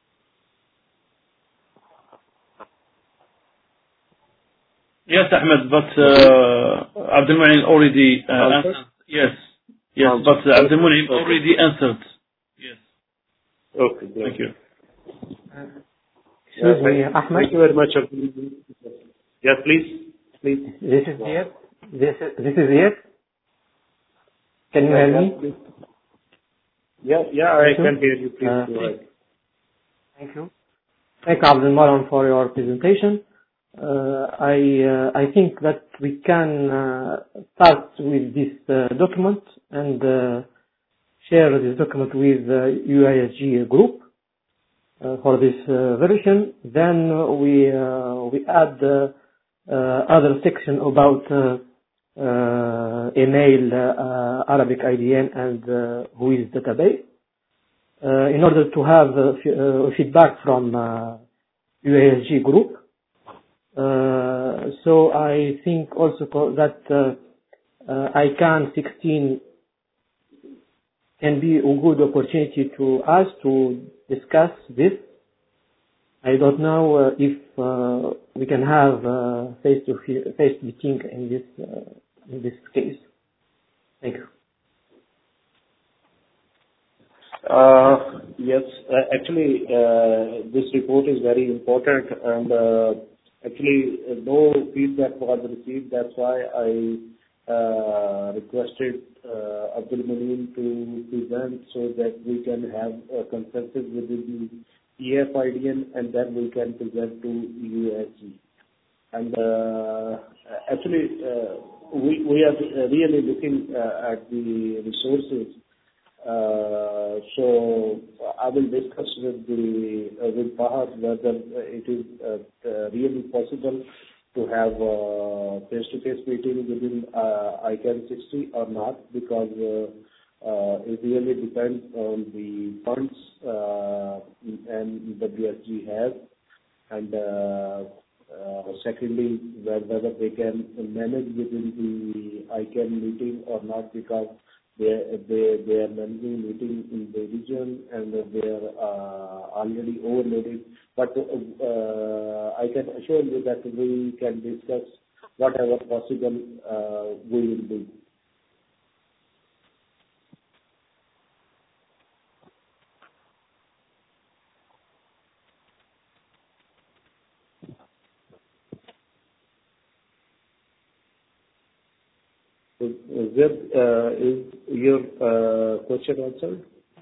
Yes, Ahmed, but uh, Abdul Monem already uh, answered. Yes, yes, um, but uh, Abdul Monem already answered. Yes. Okay, great. Thank you. Excuse me, Ahmed. Thank you very much. Yes, please. Please. This is it. This is, this is it. Can you hear me? Yeah, yeah, I can hear you. Please uh, go ahead. Thank you. Thank you, Abdul Monem, for your presentation. Uh, I uh, I think that we can uh, start with this uh, document and uh, share this document with the U I S G group uh, for this uh, version. Then we uh, we add uh, uh, other section about uh, uh, email, uh, Arabic I D N, and uh, who is database. uh, in order to have uh, f- uh, feedback from uh, U A S G group. Uh, so I think also co- that uh, uh, I CAN sixteen can be a good opportunity to us to discuss this. I don't know uh, if uh, we can have uh, face-to-face meeting in this uh, in this case. Thank you. Uh, Yes. uh, Actually, uh, this report is very important, and uh, actually, uh, no feedback was received. That's why I uh, requested uh, Abdul Munim to present so that we can have a consensus within the E F I D N, and then we can present to U A S G. And uh, actually, uh, we we are really looking uh, at the resources. Uh, So I will discuss with the uh, with Fahad whether it is uh, uh, really possible to have a face-to-face meeting within uh, I CAN sixty or not, because uh, uh, it really depends on the funds uh, and W S G has. And uh, uh, secondly, whether they can manage within the I CAN meeting or not, because They they they are managing meeting in the region, and they are uh, already overloaded. But uh, I can assure you that we can discuss whatever possible uh, we will do. Is there, uh, is your uh, question answered?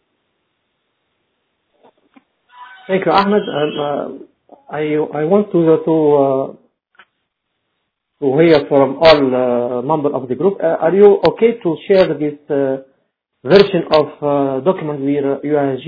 Thank you, Ahmed. Um, uh, I I want to to uh, to hear from all uh, members of the group. Uh, are you okay to share this uh, version of uh, document with uh, U A S G?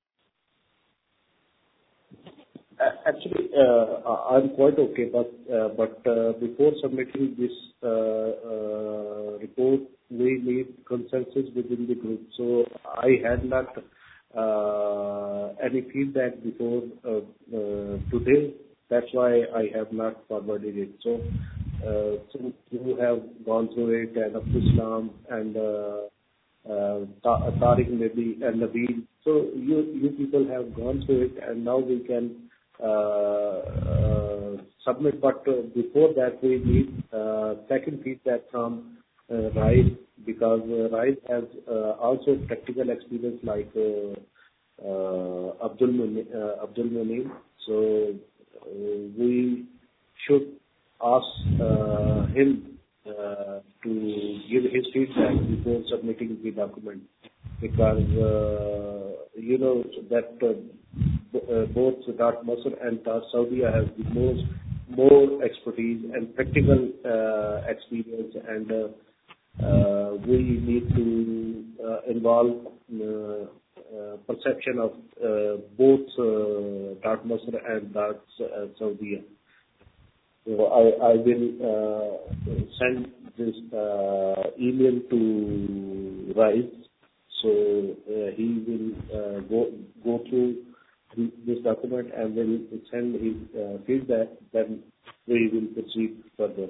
Actually, uh, I'm quite okay, but uh, but uh, before submitting this uh, uh, report, we need consensus within the group. So I had not uh, any feedback before uh, uh, today. That's why I have not forwarded it. So uh, since you have gone through it, and Abdul Salam and uh, uh, Ta- Tariq maybe and Nabil, so you you people have gone through it, and now we can Uh, uh, submit. But uh, before that, we need uh, second feedback from uh, RISE, because uh, RISE has uh, also practical experience like uh, uh, Abdul Munim. Uh, Abdul Munim. So uh, we should ask uh, him uh, to give his feedback before submitting the document, because uh, you know that. Uh, Uh, both Dart Masr and Dart Saudi have the most more expertise and practical uh, experience, and uh, uh, we need to uh, involve uh, uh, perception of uh, both uh, Dart Masr and Dart uh, Saudi. So I, I will uh, send this uh, email to Rise, so uh, he will uh, go go through this document and will send his uh, feedback, then we will proceed further.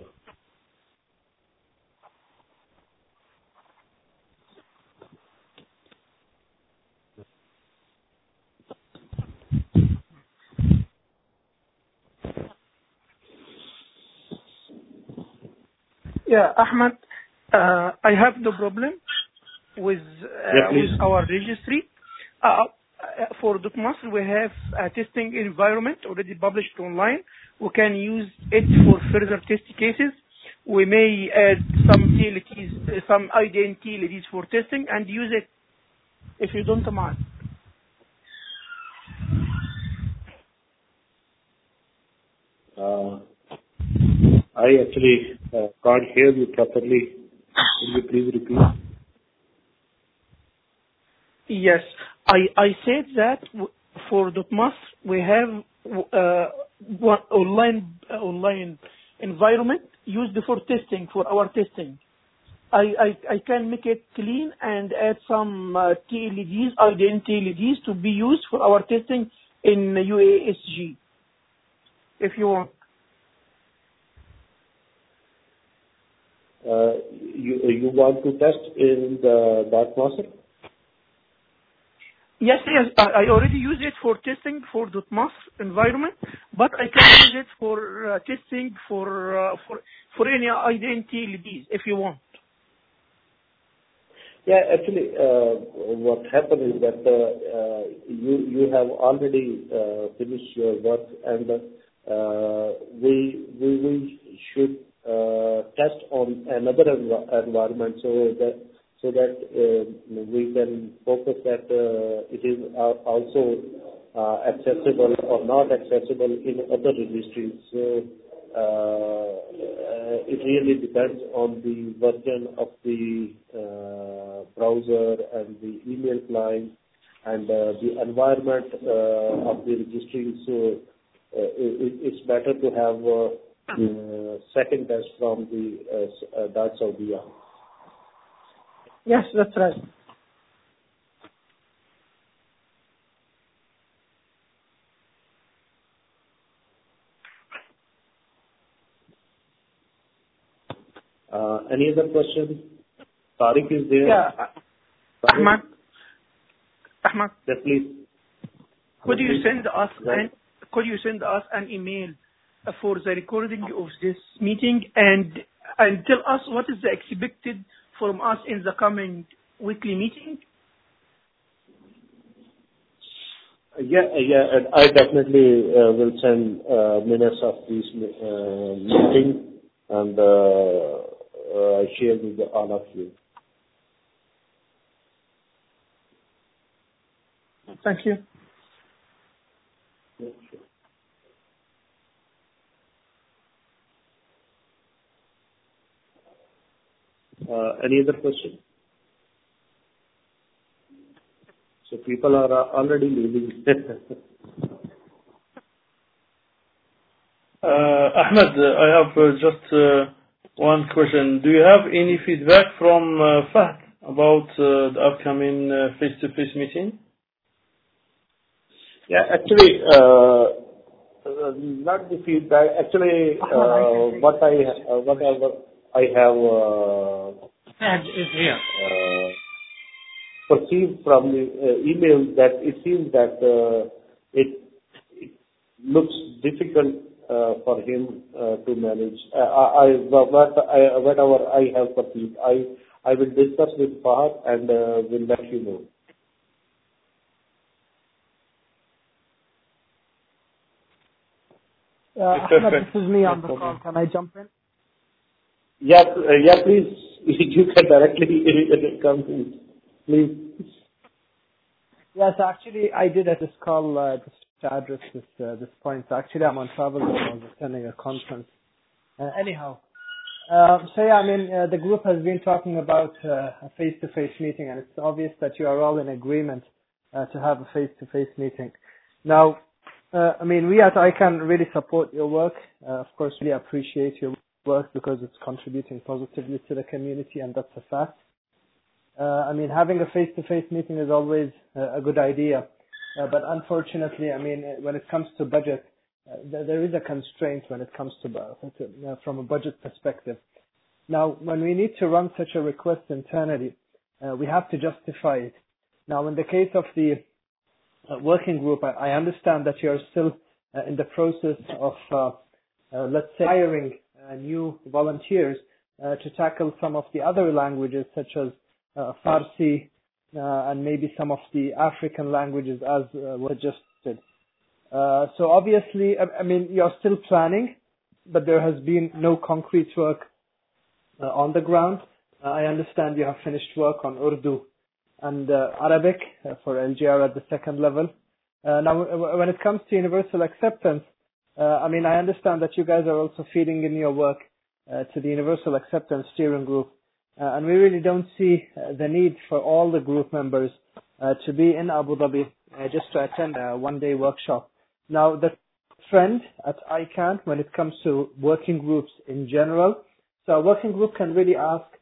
Yeah, Ahmed, uh, I have no problem with uh, yeah, with our registry. Uh, For .Masr, we have a testing environment already published online. We can use it for further test cases. We may add some T L Ts, some I D N T L Ts for testing, and use it if you don't mind. Uh, I actually uh, can't hear you properly. Will you please repeat? Yes. I, I said that for .Masr we have uh, one online uh, online environment used for testing, for our testing. I, I, I can make it clean and add some uh, T L E Ds, identity T L E Ds to be used for our testing in U A S G, if you want. Uh, you, you want to test in the dot master? Yes, yes, I, I already use it for testing for .mas environment, but I can use it for uh, testing for uh, for for any identity T L E Ds if you want. Yeah, actually, uh, what happened is that uh, uh, you you have already uh, finished your work, and uh, we we we should uh, test on another env- environment so that so that uh, we can focus that uh, it is uh, also uh, accessible or not accessible in other registries. So uh, it really depends on the version of the uh, browser and the email client and uh, the environment uh, of the registry. So uh, it, it's better to have uh, uh, second test from the uh, uh, Dart Saudiya. Yes, that's right. Uh, any other questions? Tariq is there. Yeah. Ahmad. Ahmad. Yeah, please. Could you send us Yeah. an could you send us an email uh, for the recording of this meeting and and tell us what is the expected from us in the coming weekly meeting? Yeah, yeah, and I definitely uh, will send uh, minutes of this uh, meeting and uh, uh, share with all of you. Thank you. Yeah, sure. Uh, any other question? So people are uh, already leaving. Uh, Ahmed, uh, I have uh, just uh, one question. Do you have any feedback from uh, Fahd about uh, the upcoming uh, face-to-face meeting? Yeah, actually, uh, uh, not the feedback. Actually, uh, what I uh, whatever I have uh, Fahd is here. uh, perceived from the uh, email that it seems that uh, it, it looks difficult uh, for him uh, to manage. Uh, I, I, what I, whatever I have perceived, I I will discuss with Fahd and uh, will let you know. Uh, Ahmed, this is me on the call. Can I jump in? Yeah, uh, yeah, please. You can directly come in. Please. Yes, actually, I did at this call uh, just to address this uh, this point. So actually, I'm on travel and I was attending a conference. Uh, anyhow, uh, so yeah, I mean, uh, the group has been talking about uh, a face-to-face meeting, and it's obvious that you are all in agreement uh, to have a face-to-face meeting. Now, uh, I mean, we at I CANN really support your work. Uh, of course, really appreciate your work because it's contributing positively to the community, and that's a fact. Uh, I mean, having a face-to-face meeting is always uh, a good idea, uh, but unfortunately, I mean, when it comes to budget, uh, th- there is a constraint when it comes to, bu- to uh, from a budget perspective. Now, when we need to run such a request internally, uh, we have to justify it. Now, in the case of the uh, working group, I, I understand that you're still uh, in the process of, uh, uh, let's say, hiring uh, new volunteers uh, to tackle some of the other languages, such as Uh, Farsi, uh, and maybe some of the African languages as uh, were suggested. Uh, so obviously, I, I mean, you're still planning, but there has been no concrete work uh, on the ground. Uh, I understand you have finished work on Urdu and uh, Arabic uh, for L G R at the second level. Uh, now, w- when it comes to universal acceptance, uh, I mean, I understand that you guys are also feeding in your work uh, to the universal acceptance steering group. Uh, and we really don't see uh, the need for all the group members uh, to be in Abu Dhabi uh, just to attend a one-day workshop. Now, the trend at I CANN when it comes to working groups in general, so a working group can really ask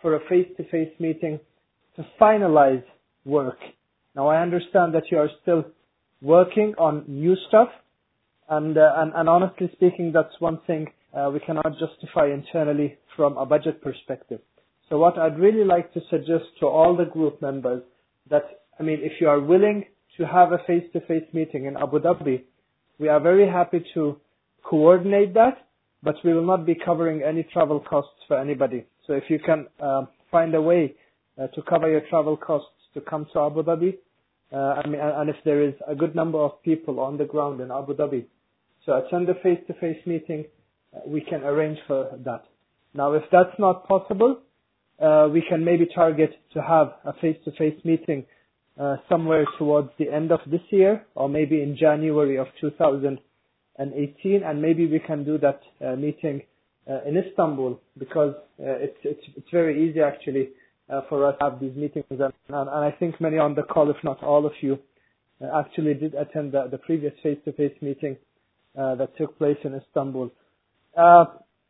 for a face-to-face meeting to finalize work. Now, I understand that you are still working on new stuff, and uh, and, and honestly speaking, that's one thing uh, we cannot justify internally from a budget perspective. So what I'd really like to suggest to all the group members that, I mean, if you are willing to have a face-to-face meeting in Abu Dhabi, we are very happy to coordinate that, but we will not be covering any travel costs for anybody. So if you can uh, find a way uh, to cover your travel costs to come to Abu Dhabi, uh, I mean, and if there is a good number of people on the ground in Abu Dhabi to attend a face-to-face meeting, uh, we can arrange for that. Now, if that's not possible, uh, we can maybe target to have a face-to-face meeting uh, somewhere towards the end of this year, or maybe in January of two thousand eighteen, and maybe we can do that uh, meeting uh, in Istanbul, because uh, it's it's it's very easy actually uh, for us to have these meetings, and, and, and I think many on the call, if not all of you, uh, actually did attend the, the previous face-to-face meeting uh, that took place in Istanbul. Uh,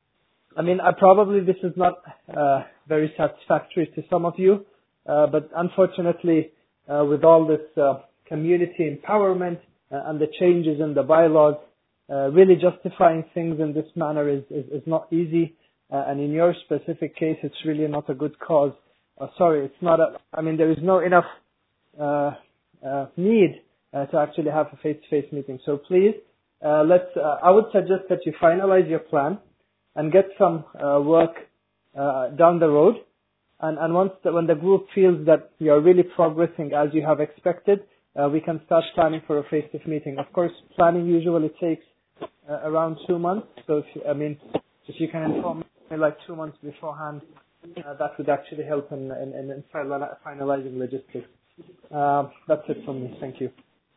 I mean, I probably this is not uh, very satisfactory to some of you, uh, but unfortunately, uh, with all this uh, community empowerment uh, and the changes in the bylaws, Uh, really justifying things in this manner is, is, is not easy, uh, and in your specific case, it's really not a good cause. Uh, sorry, it's not a, I mean, there is no enough uh, uh, need uh, to actually have a face-to-face meeting. So please, uh, let's, uh, I would suggest that you finalize your plan and get some uh, work uh, down the road. And, and once the, when the group feels that you're really progressing as you have expected, uh, we can start planning for a face-to-face meeting. Of course, planning usually takes Uh, around two months. So, if you, I mean, if you can inform me like two months beforehand, uh, that would actually help in, in, in, in finalizing logistics. Uh, that's it from me. Thank you.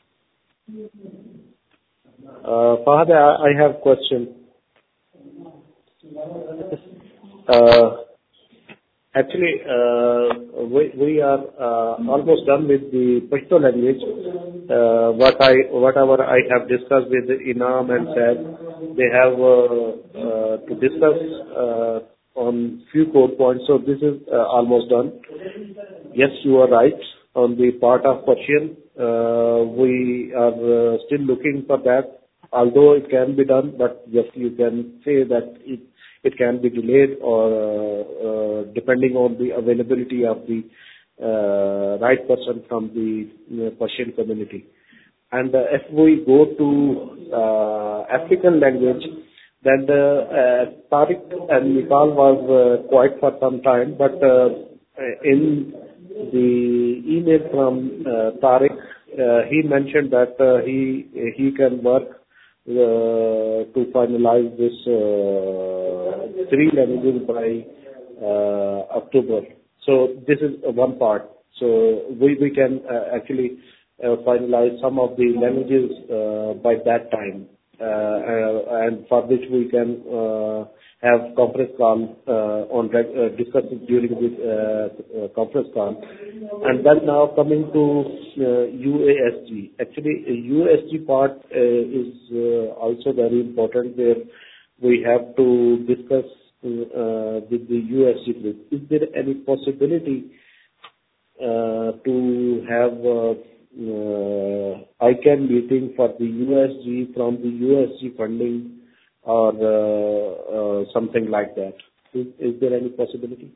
Uh, Fahad, I, I have a question. Uh, actually, uh, we, we are uh, almost done with the Pashto language. Uh, what I, whatever I have discussed with Inam and Saad, they have uh, uh, to discuss uh, on few code points. So this is uh, almost done. Yes, you are right on the part of Persian. Uh, we are uh, still looking for that, although it can be done. But yes, you can say that it it can be delayed, or uh, uh, depending on the availability of the Uh, right person from the you know, Persian community. And uh, if we go to uh, African language, then the uh, Tariq and Nikal was uh, quiet for some time, but uh, in the email from uh, Tariq, uh, he mentioned that uh, he he can work uh, to finalize this uh, three languages by uh, October. So this is one part. So we we can uh, actually uh, finalize some of the languages uh, by that time, uh, uh, and for which we can uh, have conference call uh, on uh, discussing during this uh, uh, conference call. And then now coming to uh, U A S G. Actually, a U A S G part uh, is uh, also very important, where we have to discuss Uh, with the U S G group. Is there any possibility uh, to have uh, uh, I CANN meeting for the U S G from the U S G funding, or uh, uh, something like that? Is, is there any possibility?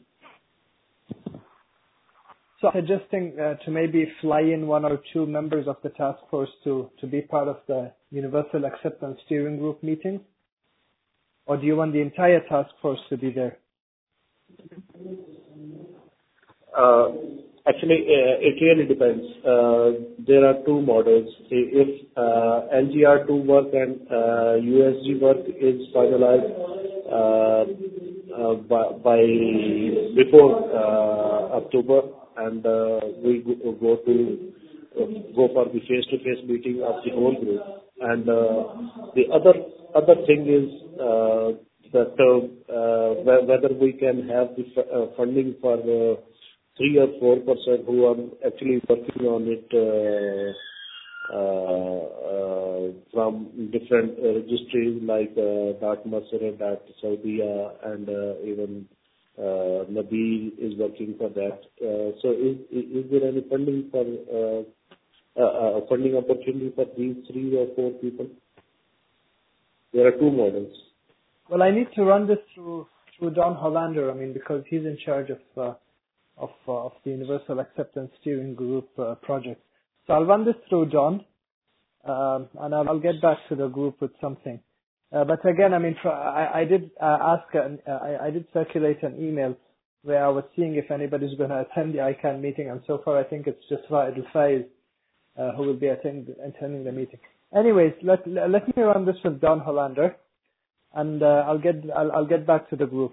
So suggesting uh, to maybe fly in one or two members of the task force to, to be part of the Universal Acceptance Steering Group meetings? Or do you want the entire task force to be there? Uh, actually, uh, it really depends. Uh, there are two models. If uh, L G R two work and uh, U S G work is finalized uh, uh, by, by before uh, October, and uh, we go, go to uh, go for the face-to-face meeting of the whole group, and uh, the other other thing is uh, that uh, uh, whether we can have the uh, funding for uh, three or four percent who are actually working on it uh, uh, uh, from different uh, registries like uh, Dart Masr, Dart Saudi, and uh, even uh, Nabil is working for that. Uh, so is, is is there any funding for uh, uh, uh, funding opportunity for these three or four people? There are two models. Well, I need to run this through through Don Hollander. I mean, because he's in charge of uh, of uh, of the Universal Acceptance Steering Group uh, project. So I'll run this through John, um, and I'll, I'll get back to the group with something. Uh, but again, I mean, for, I, I did uh, ask, an, uh, I, I did circulate an email where I was seeing if anybody's going to attend the I CANN meeting, and so far I think it's just Raed Al-Faiz uh, who will be attend, attending the meeting. Anyways, let let me run this with Don Hollander, and uh, I'll get I'll, I'll get back to the group.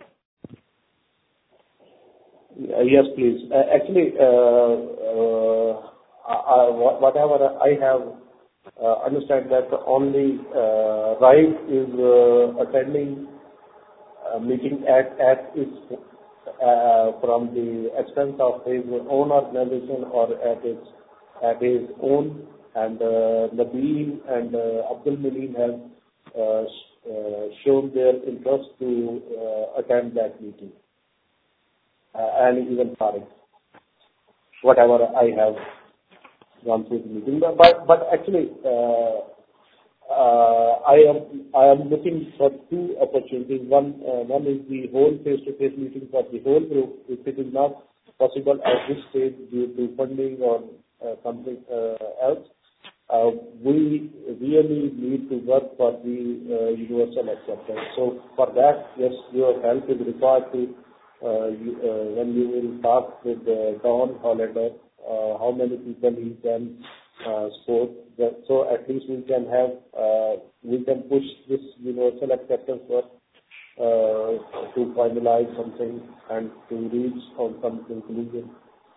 Uh, yes, please. Uh, actually, uh, uh, I, whatever I have uh, understand that only uh, Raed is uh, attending a meeting at at its uh, from the expense of his own organization or at its at his own. And uh, Nabil and uh, Abdul Muleen have uh, sh- uh, shown their interest to uh, attend that meeting, uh, and even Tariq, whatever I have gone through the meeting. But but, but actually, uh, uh, I am I am looking for two opportunities. One uh, one is the whole face-to-face meeting for the whole group. If it is not possible at this stage due to funding or uh, something uh, else. Uh, we really need to work for the uh, universal acceptance. So for that, yes, your help is required to, uh, you, uh, when you will talk with uh, Don Hollander, uh, how many people he can uh, support. That, so at least we can have, uh, we can push this universal acceptance work uh, to finalize something and to reach on some conclusion.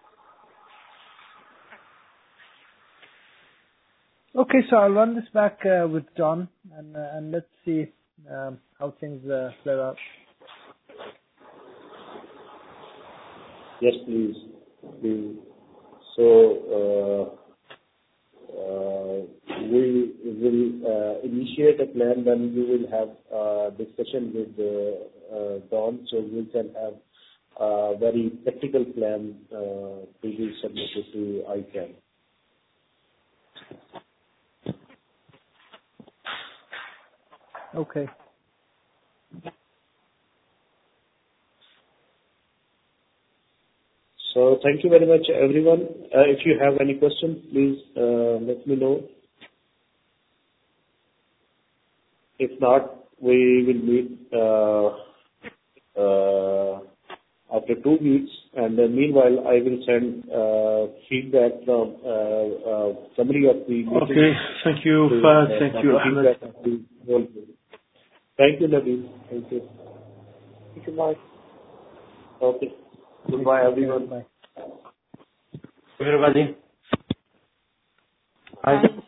Okay, so I'll run this back uh, with Don, and uh, and let's see um, how things uh, play out. Yes, please. please. So uh, uh, we will uh, initiate a plan, then we will have a discussion with uh, uh, Don, so we can have a very practical plan uh, to be submitted to I CANN. Okay. So thank you very much, everyone. Uh, if you have any questions, please uh, let me know. If not, we will meet uh, uh, after two weeks, and then meanwhile, I will send uh, feedback from uh, uh, summary of the meeting. Okay. Thank you, to, Fahd. uh, Thank you, Ahmed. Thank you, Nabil. Thank you. Thank you, bye. Okay. Goodbye, everyone. Bye. Everybody. Bye.